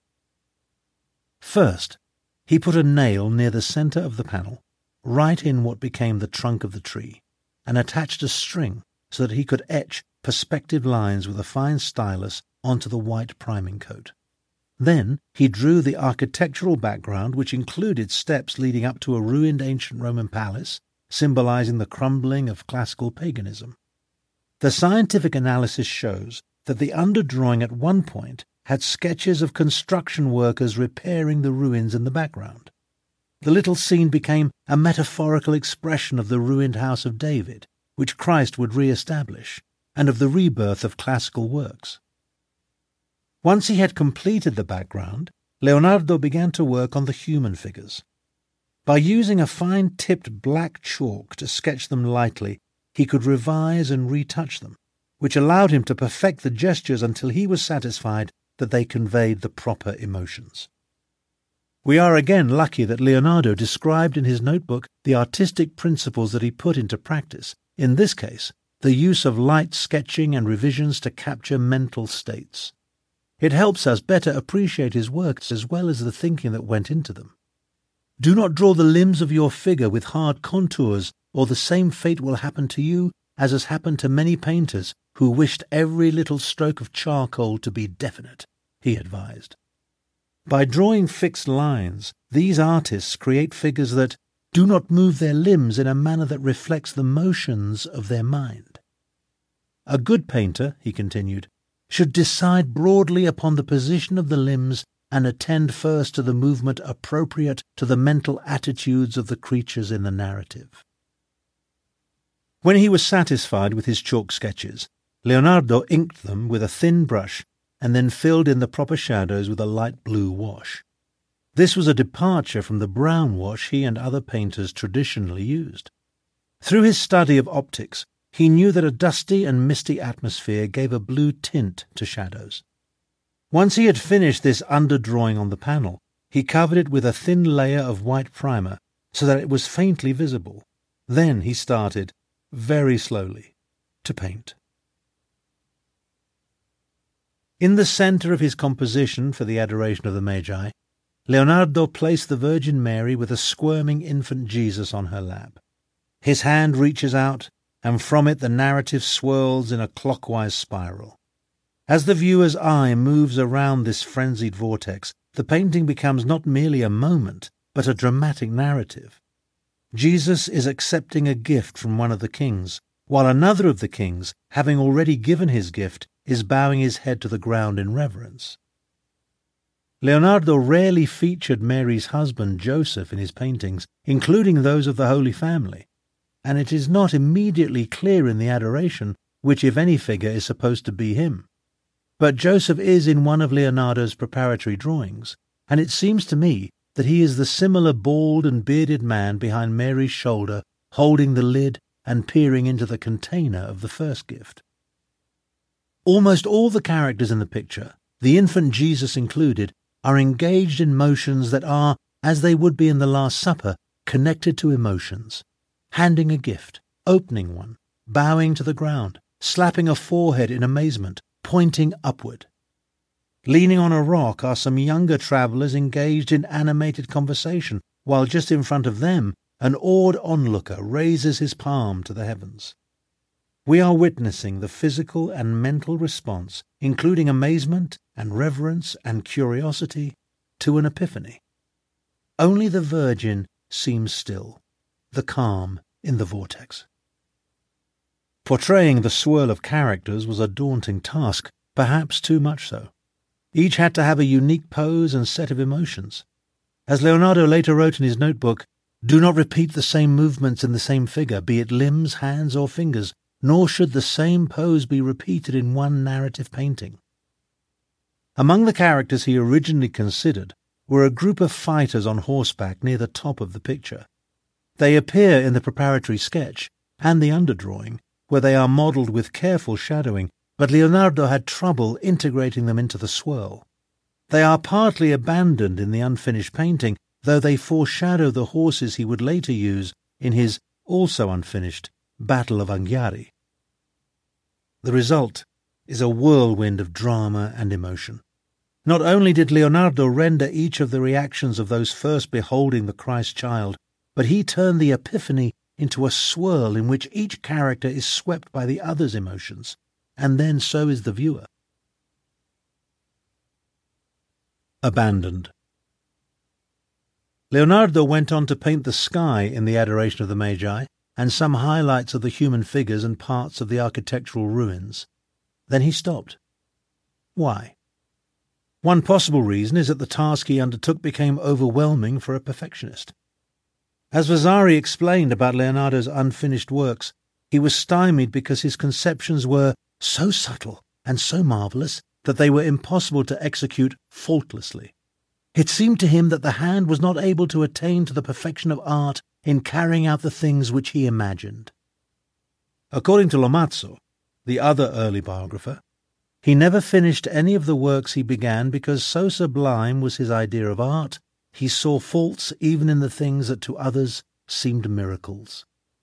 [SPEAKER 1] First, he put a nail near the center of the panel, right in what became the trunk of the tree, and attached a string so that he could etch perspective lines with a fine stylus onto the white priming coat. Then he drew the architectural background, which included steps leading up to a ruined ancient Roman palace, symbolizing the crumbling of classical paganism. The scientific analysis shows that the underdrawing at one point had sketches of construction workers repairing the ruins in the background. The little scene became a metaphorical expression of the ruined house of David, which Christ would re-establish, and of the rebirth of classical works. Once he had completed the background, Leonardo began to work on the human figures. By using a fine-tipped black chalk to sketch them lightly, he could revise and retouch them, which allowed him to perfect the gestures until he was satisfied that they conveyed the proper emotions. We are again lucky that Leonardo described in his notebook the artistic principles that he put into practice, in this case, the use of light sketching and revisions to capture mental states. It helps us better appreciate his works as well as the thinking that went into them. Do not draw the limbs of your figure with hard contours, or the same fate will happen to you as has happened to many painters who wished every little stroke of charcoal to be definite, he advised. By drawing fixed lines, these artists create figures that do not move their limbs in a manner that reflects the motions of their mind. A good painter, he continued, should decide broadly upon the position of the limbs and attend first to the movement appropriate to the mental attitudes of the creatures in the narrative. When he was satisfied with his chalk sketches, Leonardo inked them with a thin brush and then filled in the proper shadows with a light blue wash. This was a departure from the brown wash he and other painters traditionally used. Through his study of optics, he knew that a dusty and misty atmosphere gave a blue tint to shadows. Once he had finished this underdrawing on the panel, he covered it with a thin layer of white primer so that it was faintly visible. Then he started, very slowly, to paint. In the center of his composition for the Adoration of the Magi, Leonardo placed the Virgin Mary with a squirming infant Jesus on her lap. His hand reaches out, and from it the narrative swirls in a clockwise spiral. As the viewer's eye moves around this frenzied vortex, the painting becomes not merely a moment, but a dramatic narrative. Jesus is accepting a gift from one of the kings, while another of the kings, having already given his gift, is bowing his head to the ground in reverence. Leonardo rarely featured Mary's husband Joseph in his paintings, including those of the Holy Family, and it is not immediately clear in the Adoration which, if any, figure is supposed to be him. But Joseph is in one of Leonardo's preparatory drawings, and it seems to me that he is the similar bald and bearded man behind Mary's shoulder, holding the lid and peering into the container of the first gift. Almost all the characters in the picture, the infant Jesus included, are engaged in motions that are, as they would be in the Last Supper, connected to emotions. Handing a gift, opening one, bowing to the ground, slapping a forehead in amazement, pointing upward. Leaning on a rock are some younger travellers engaged in animated conversation, while just in front of them an awed onlooker raises his palm to the heavens. We are witnessing the physical and mental response, including amazement and reverence and curiosity, to an epiphany. Only the Virgin seems still, the calm in the vortex. Portraying the swirl of characters was a daunting task, perhaps too much so. Each had to have a unique pose and set of emotions. As Leonardo later wrote in his notebook, "Do not repeat the same movements in the same figure, be it limbs, hands, or fingers, nor should the same pose be repeated in one narrative painting." Among the characters he originally considered were a group of fighters on horseback near the top of the picture. They appear in the preparatory sketch and the underdrawing, where they are modelled with careful shadowing, but Leonardo had trouble integrating them into the swirl. They are partly abandoned in the unfinished painting, though they foreshadow the horses he would later use in his, also unfinished, Battle of Anghiari. The result is a whirlwind of drama and emotion. Not only did Leonardo render each of the reactions of those first beholding the Christ child, but he turned the Epiphany into a swirl in which each character is swept by the other's emotions, and then so is the viewer. Abandoned. Leonardo went on to paint the sky in the Adoration of the Magi, and some highlights of the human figures and parts of the architectural ruins. Then he stopped. Why? One possible reason is that the task he undertook became overwhelming for a perfectionist. As Vasari explained about Leonardo's unfinished works, he was stymied because his conceptions were so subtle and so marvellous that they were impossible to execute faultlessly. It seemed to him that the hand was not able to attain to the perfection of art in carrying out the things which he imagined. According to Lomazzo, the other early biographer, he never finished any of the works he began because so sublime was his idea of art, he saw faults even in the things that to others seemed miracles.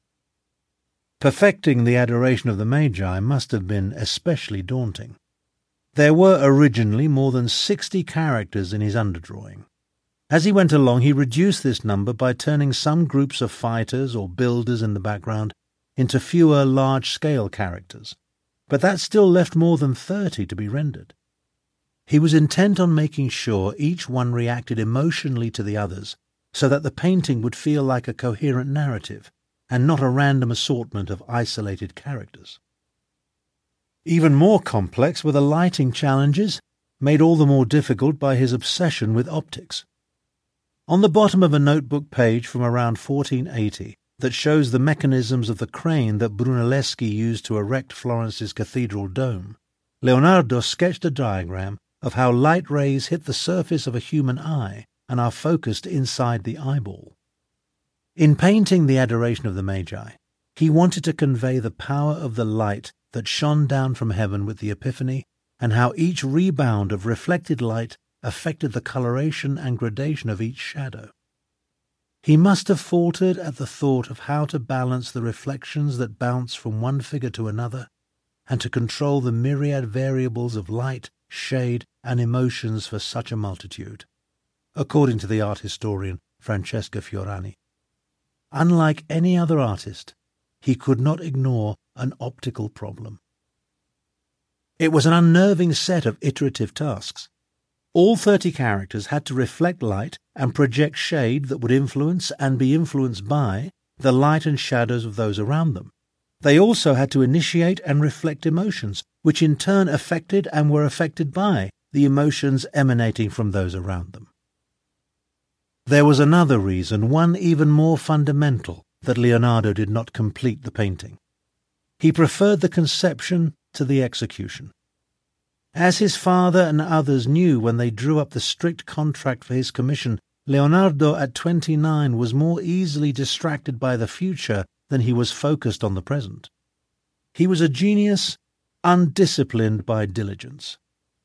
[SPEAKER 1] Perfecting the Adoration of the Magi must have been especially daunting. There were originally more than 60 characters in his underdrawing. As he went along, he reduced this number by turning some groups of fighters or builders in the background into fewer large-scale characters, but that still left more than 30 to be rendered. He was intent on making sure each one reacted emotionally to the others, so that the painting would feel like a coherent narrative, and not a random assortment of isolated characters. Even more complex were the lighting challenges, made all the more difficult by his obsession with optics. On the bottom of a notebook page from around 1480 that shows the mechanisms of the crane that Brunelleschi used to erect Florence's cathedral dome, Leonardo sketched a diagram of how light rays hit the surface of a human eye and are focused inside the eyeball. In painting the Adoration of the Magi, he wanted to convey the power of the light that shone down from heaven with the Epiphany, and how each rebound of reflected light affected the coloration and gradation of each shadow. He must have faltered at the thought of how to balance the reflections that bounce from one figure to another, and to control the myriad variables of light, shade, and emotions for such a multitude, according to the art historian Francesca Fiorani. Unlike any other artist, he could not ignore an optical problem. It was an unnerving set of iterative tasks. All 30 characters had to reflect light and project shade that would influence and be influenced by the light and shadows of those around them. They also had to initiate and reflect emotions, which in turn affected and were affected by the emotions emanating from those around them. There was another reason, one even more fundamental, that Leonardo did not complete the painting. He preferred the conception to the execution. As his father and others knew when they drew up the strict contract for his commission, Leonardo at 29 was more easily distracted by the future than he was focused on the present. He was a genius undisciplined by diligence.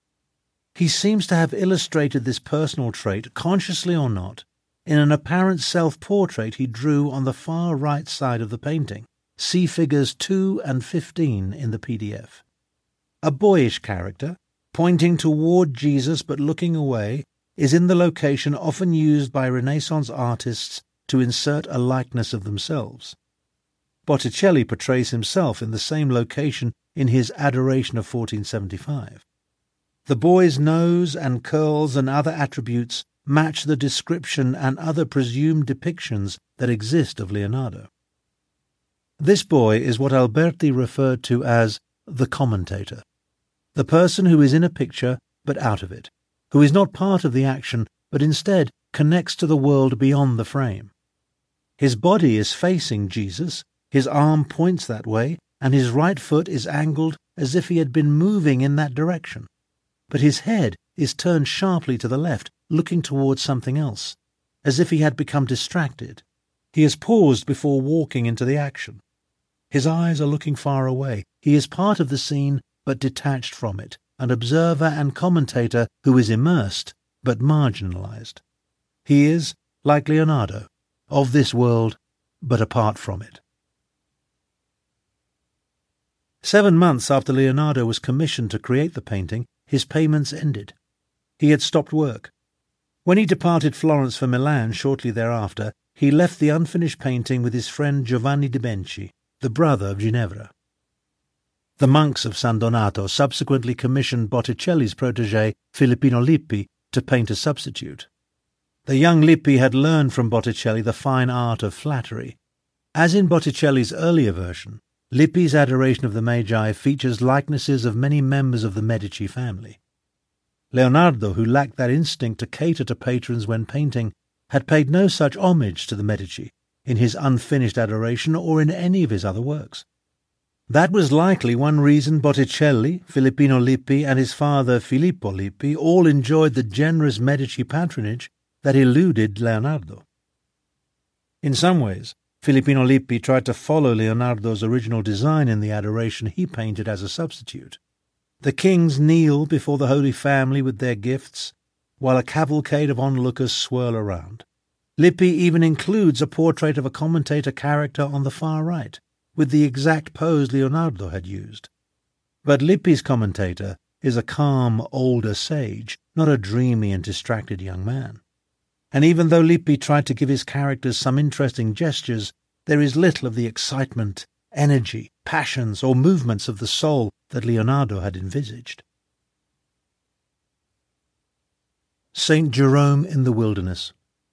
[SPEAKER 1] He seems to have illustrated this personal trait, consciously or not, in an apparent self-portrait he drew on the far right side of the painting. See figures 2 and 15 in the PDF. A boyish character, pointing toward Jesus but looking away, is in the location often used by Renaissance artists to insert a likeness of themselves. Botticelli portrays himself in the same location in his Adoration of 1475. The boy's nose and curls and other attributes match the description and other presumed depictions that exist of Leonardo. This boy is what Alberti referred to as the commentator, the person who is in a picture but out of it, who is not part of the action but instead connects to the world beyond the frame. His body is facing Jesus, his arm points that way, and his right foot is angled as if he had been moving in that direction. But his head is turned sharply to the left, looking towards something else, as if he had become distracted. He has paused before walking into the action. His eyes are looking far away. He is part of the scene, but detached from it, an observer and commentator who is immersed, but marginalized. He is, like Leonardo, of this world, but apart from it. 7 months after Leonardo was commissioned to create the painting, his payments ended. He had stopped work. When he departed Florence for Milan shortly thereafter, he left the unfinished painting with his friend Giovanni de' Benci, the brother of Ginevra. The monks of San Donato subsequently commissioned Botticelli's protégé Filippino Lippi to paint a substitute. The young Lippi had learned from Botticelli the fine art of flattery. As in Botticelli's earlier version, Lippi's adoration of the Magi features likenesses of many members of the Medici family. Leonardo, who lacked that instinct to cater to patrons when painting, had paid no such homage to the Medici in his unfinished adoration or in any of his other works. That was likely one reason Botticelli, Filippino Lippi, and his father Filippo Lippi all enjoyed the generous Medici patronage that eluded Leonardo. In some ways, Filippino Lippi tried to follow Leonardo's original design in the adoration he painted as a substitute. The kings kneel before the Holy Family with their gifts, while a cavalcade of onlookers swirl around. Lippi even includes a portrait of a commentator character on the far right, with the exact pose Leonardo had used. But Lippi's commentator is a calm, older sage, not a dreamy and distracted young man. And even though Lippi tried to give his characters some interesting gestures, there is little of the excitement, energy, passions, or movements of the soul that Leonardo had envisaged. Saint Jerome in the Wilderness.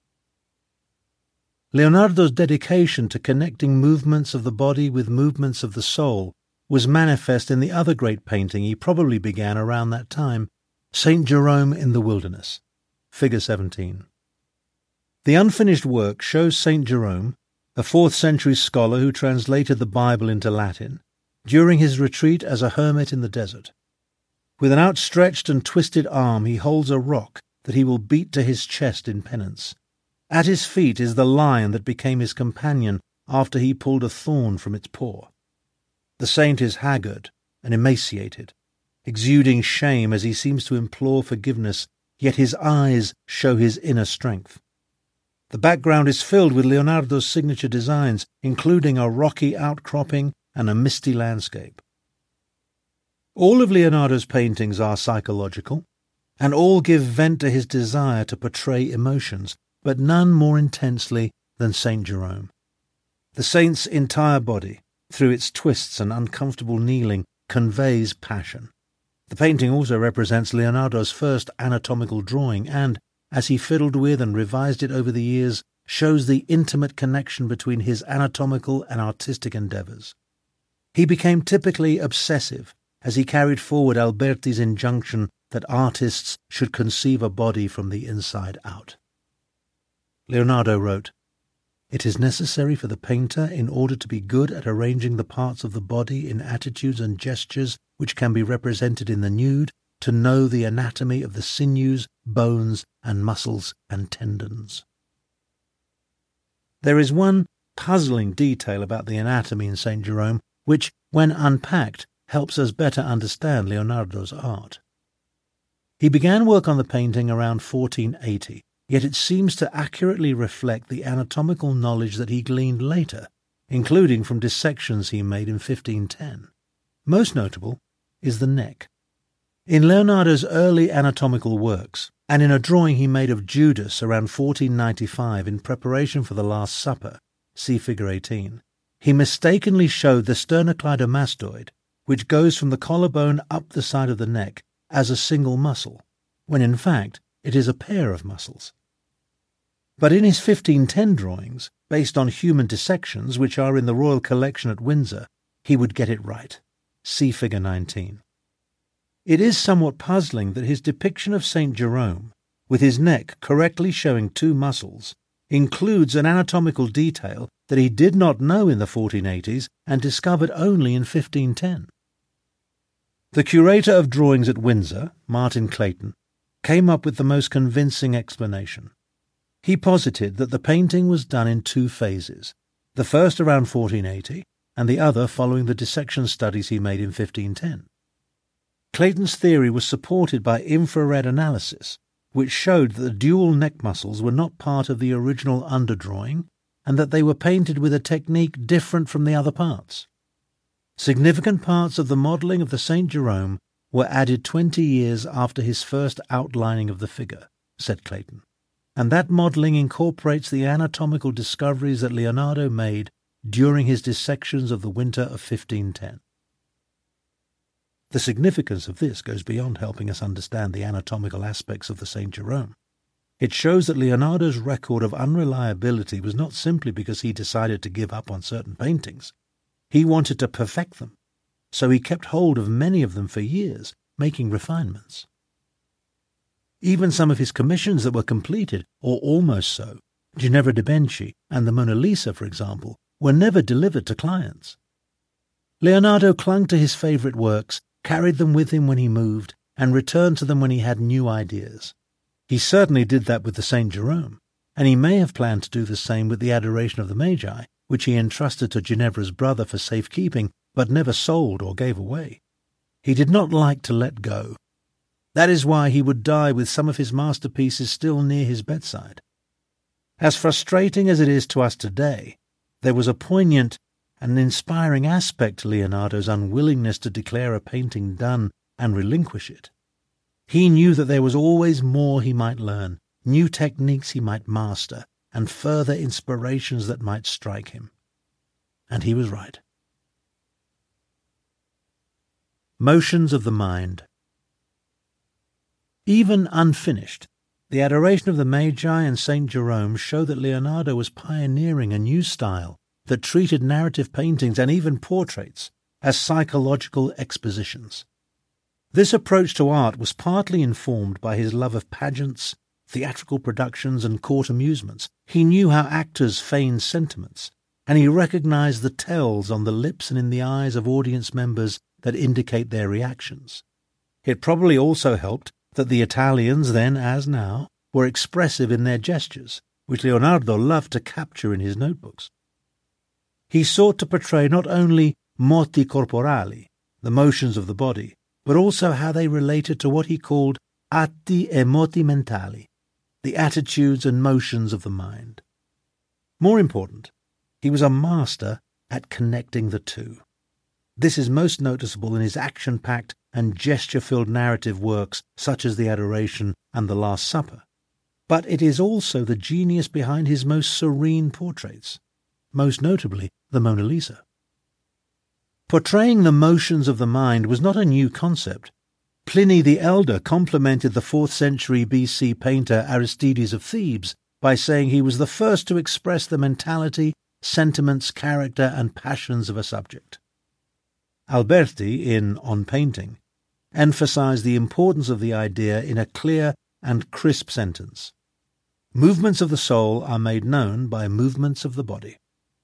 [SPEAKER 1] Leonardo's dedication to connecting movements of the body with movements of the soul was manifest in the other great painting he probably began around that time, Saint Jerome in the Wilderness, figure 17. The unfinished work shows Saint Jerome, a 4th century scholar who translated the Bible into Latin, during his retreat as a hermit in the desert. With an outstretched and twisted arm he holds a rock that he will beat to his chest in penance. At his feet is the lion that became his companion after he pulled a thorn from its paw. The saint is haggard and emaciated, exuding shame as he seems to implore forgiveness, yet his eyes show his inner strength. The background is filled with Leonardo's signature designs, including a rocky outcropping and a misty landscape. All of Leonardo's paintings are psychological, and all give vent to his desire to portray emotions, but none more intensely than Saint Jerome. The saint's entire body, through its twists and uncomfortable kneeling, conveys passion. The painting also represents Leonardo's first anatomical drawing and, as he fiddled with and revised it over the years, shows the intimate connection between his anatomical and artistic endeavours. He became typically obsessive as he carried forward Alberti's injunction that artists should conceive a body from the inside out. Leonardo wrote, "It is necessary for the painter, in order to be good at arranging the parts of the body in attitudes and gestures which can be represented in the nude, to know the anatomy of the sinews, bones, and muscles and tendons." There is one puzzling detail about the anatomy in St. Jerome which, when unpacked, helps us better understand Leonardo's art. He began work on the painting around 1480, yet it seems to accurately reflect the anatomical knowledge that he gleaned later, including from dissections he made in 1510. Most notable is the neck. In Leonardo's early anatomical works, and in a drawing he made of Judas around 1495 in preparation for the Last Supper, see figure 18, he mistakenly showed the sternocleidomastoid, which goes from the collarbone up the side of the neck, as a single muscle, when in fact it is a pair of muscles. But in his 1510 drawings, based on human dissections which are in the Royal Collection at Windsor, he would get it right. See figure 19. It is somewhat puzzling that his depiction of St. Jerome, with his neck correctly showing two muscles, includes an anatomical detail that he did not know in the 1480s and discovered only in 1510. The curator of drawings at Windsor, Martin Clayton, came up with the most convincing explanation. He posited that the painting was done in two phases, the first around 1480 and the other following the dissection studies he made in 1510. Clayton's theory was supported by infrared analysis, which showed that the dual neck muscles were not part of the original underdrawing and that they were painted with a technique different from the other parts. Significant parts of the modelling of the St. Jerome were added 20 years after his first outlining of the figure, said Clayton, and that modelling incorporates the anatomical discoveries that Leonardo made during his dissections of the winter of 1510. The significance of this goes beyond helping us understand the anatomical aspects of the St. Jerome. It shows that Leonardo's record of unreliability was not simply because he decided to give up on certain paintings. He wanted to perfect them, so he kept hold of many of them for years, making refinements. Even some of his commissions that were completed, or almost so, Ginevra de' Benci and the Mona Lisa, for example, were never delivered to clients. Leonardo clung to his favourite works, carried them with him when he moved, and returned to them when he had new ideas. He certainly did that with the St. Jerome, and he may have planned to do the same with the Adoration of the Magi, which he entrusted to Ginevra's brother for safekeeping, but never sold or gave away. He did not like to let go. That is why he would die with some of his masterpieces still near his bedside. As frustrating as it is to us today, there was a poignant and inspiring aspect to Leonardo's unwillingness to declare a painting done and relinquish it. He knew that there was always more he might learn, new techniques he might master, and further inspirations that might strike him. And he was right. Motions of the Mind. Even unfinished, the Adoration of the Magi and St. Jerome show that Leonardo was pioneering a new style that treated narrative paintings and even portraits as psychological expositions. This approach to art was partly informed by his love of pageants, theatrical productions, and court amusements. He knew how actors feigned sentiments, and he recognized the tells on the lips and in the eyes of audience members that indicate their reactions. It probably also helped that the Italians, then as now, were expressive in their gestures, which Leonardo loved to capture in his notebooks. He sought to portray not only moti corporali, the motions of the body, but also how they related to what he called atti e moti mentali, the attitudes and motions of the mind. More important, he was a master at connecting the two. This is most noticeable in his action-packed and gesture-filled narrative works such as The Adoration and The Last Supper. But it is also the genius behind his most serene portraits, most notably the Mona Lisa. Portraying the motions of the mind was not a new concept. Pliny the Elder complimented the 4th century BC painter Aristides of Thebes by saying he was the first to express the mentality, sentiments, character, and passions of a subject. Alberti, in On Painting, emphasized the importance of the idea in a clear and crisp sentence. Movements of the soul are made known by movements of the body.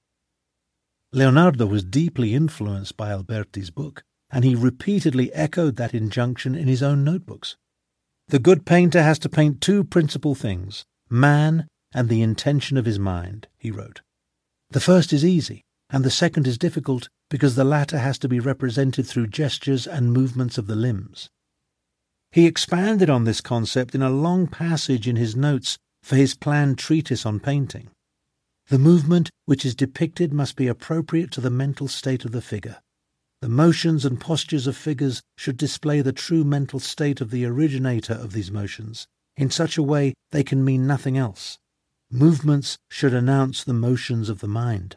[SPEAKER 1] Leonardo was deeply influenced by Alberti's book, and he repeatedly echoed that injunction in his own notebooks. The good painter has to paint two principal things, man and the intention of his mind, he wrote. The first is easy, and the second is difficult because the latter has to be represented through gestures and movements of the limbs. He expanded on this concept in a long passage in his notes for his planned treatise on painting. The movement which is depicted must be appropriate to the mental state of the figure. The motions and postures of figures should display the true mental state of the originator of these motions. In such a way they can mean nothing else. Movements should announce the motions of the mind.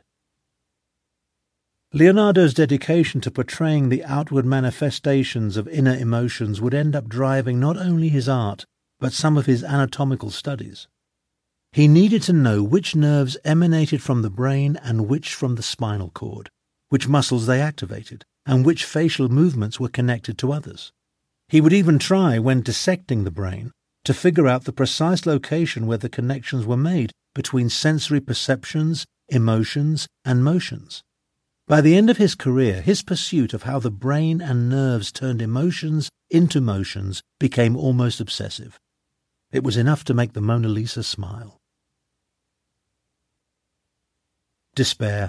[SPEAKER 1] Leonardo's dedication to portraying the outward manifestations of inner emotions would end up driving not only his art, but some of his anatomical studies. He needed to know which nerves emanated from the brain and which from the spinal cord, which muscles they activated, and which facial movements were connected to others. He would even try, when dissecting the brain, to figure out the precise location where the connections were made between sensory perceptions, emotions, and motions. By the end of his career, his pursuit of how the brain and nerves turned emotions into motions became almost obsessive. It was enough to make the Mona Lisa smile. Despair.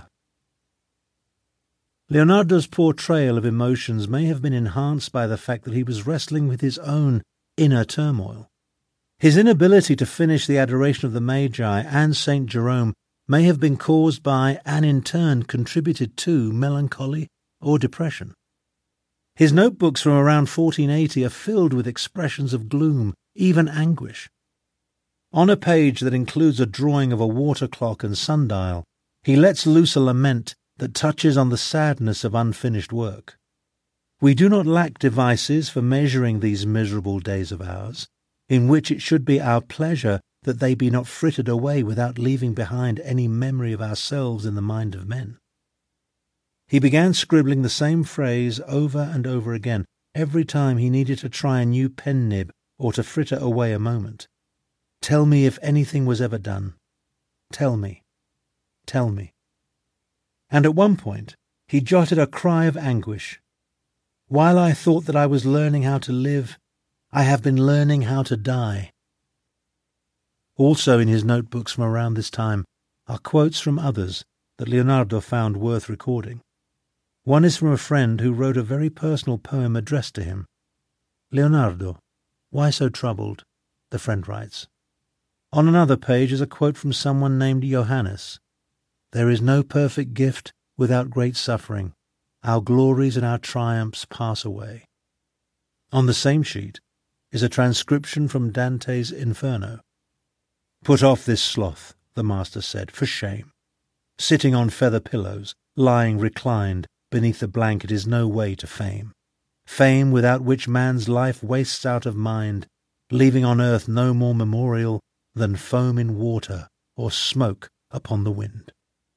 [SPEAKER 1] Leonardo's portrayal of emotions may have been enhanced by the fact that he was wrestling with his own inner turmoil. His inability to finish the Adoration of the Magi and St. Jerome may have been caused by, and in turn contributed to, melancholy or depression. His notebooks from around 1480 are filled with expressions of gloom, even anguish. On a page that includes a drawing of a water clock and sundial, he lets loose a lament that touches on the sadness of unfinished work. We do not lack devices for measuring these miserable days of ours, in which it should be our pleasure that they be not frittered away without leaving behind any memory of ourselves in the mind of men. He began scribbling the same phrase over and over again, every time he needed to try a new pen nib or to fritter away a moment. Tell me if anything was ever done. Tell me. Tell me. And at one point he jotted a cry of anguish. While I thought that I was learning how to live, I have been learning how to die. Also in his notebooks from around this time are quotes from others that Leonardo found worth recording. One is from a friend who wrote a very personal poem addressed to him. Leonardo, why so troubled? The friend writes. On another page is a quote from someone named Johannes. There is no perfect gift without great suffering. Our glories and our triumphs pass away. On the same sheet is a transcription from Dante's Inferno. Put off this sloth, the master said, for shame. Sitting on feather pillows, lying reclined beneath the blanket is no way to fame. Fame without which man's life wastes out of mind, leaving on earth no more memorial than foam in water or smoke upon the wind.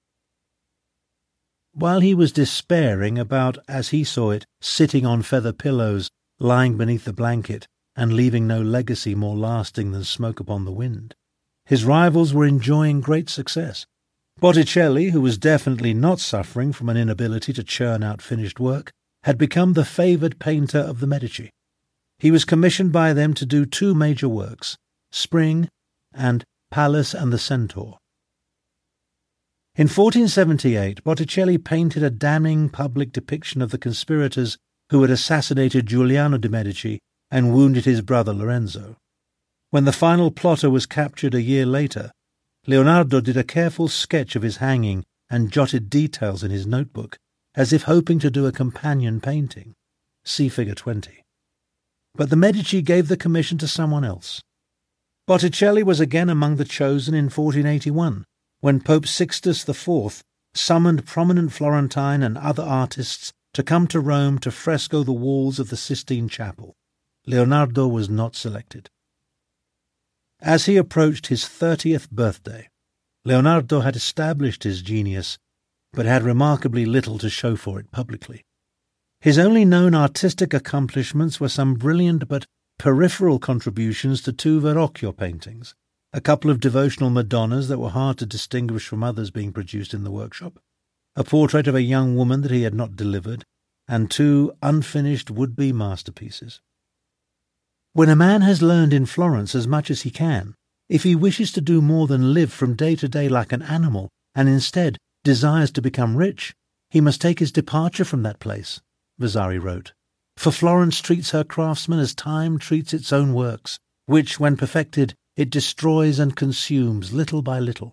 [SPEAKER 1] While he was despairing about, as he saw it, sitting on feather pillows, lying beneath the blanket, and leaving no legacy more lasting than smoke upon the wind, his rivals were enjoying great success. Botticelli, who was definitely not suffering from an inability to churn out finished work, had become the favoured painter of the Medici. He was commissioned by them to do two major works, Spring and Pallas and the Centaur. In 1478, Botticelli painted a damning public depiction of the conspirators who had assassinated Giuliano de' Medici and wounded his brother Lorenzo. When the final plotter was captured a year later, Leonardo did a careful sketch of his hanging and jotted details in his notebook, as if hoping to do a companion painting. See Figure 20. But the Medici gave the commission to someone else. Botticelli was again among the chosen in 1481, when Pope Sixtus IV summoned prominent Florentine and other artists to come to Rome to fresco the walls of the Sistine Chapel. Leonardo was not selected. As he approached his 30th birthday, Leonardo had established his genius, but had remarkably little to show for it publicly. His only known artistic accomplishments were some brilliant but peripheral contributions to two Verrocchio paintings, a couple of devotional Madonnas that were hard to distinguish from others being produced in the workshop, a portrait of a young woman that he had not delivered, and two unfinished would-be masterpieces. When a man has learned in Florence as much as he can, if he wishes to do more than live from day to day like an animal, and instead desires to become rich, he must take his departure from that place, Vasari wrote. For Florence treats her craftsmen as time treats its own works, which, when perfected, it destroys and consumes little by little.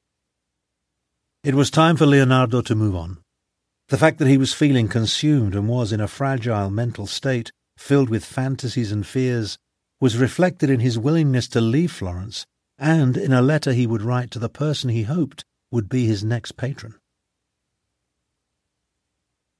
[SPEAKER 1] It was time for Leonardo to move on. The fact that he was feeling consumed and was in a fragile mental state, filled with fantasies and fears, was reflected in his willingness to leave Florence and in a letter he would write to the person he hoped would be his next patron.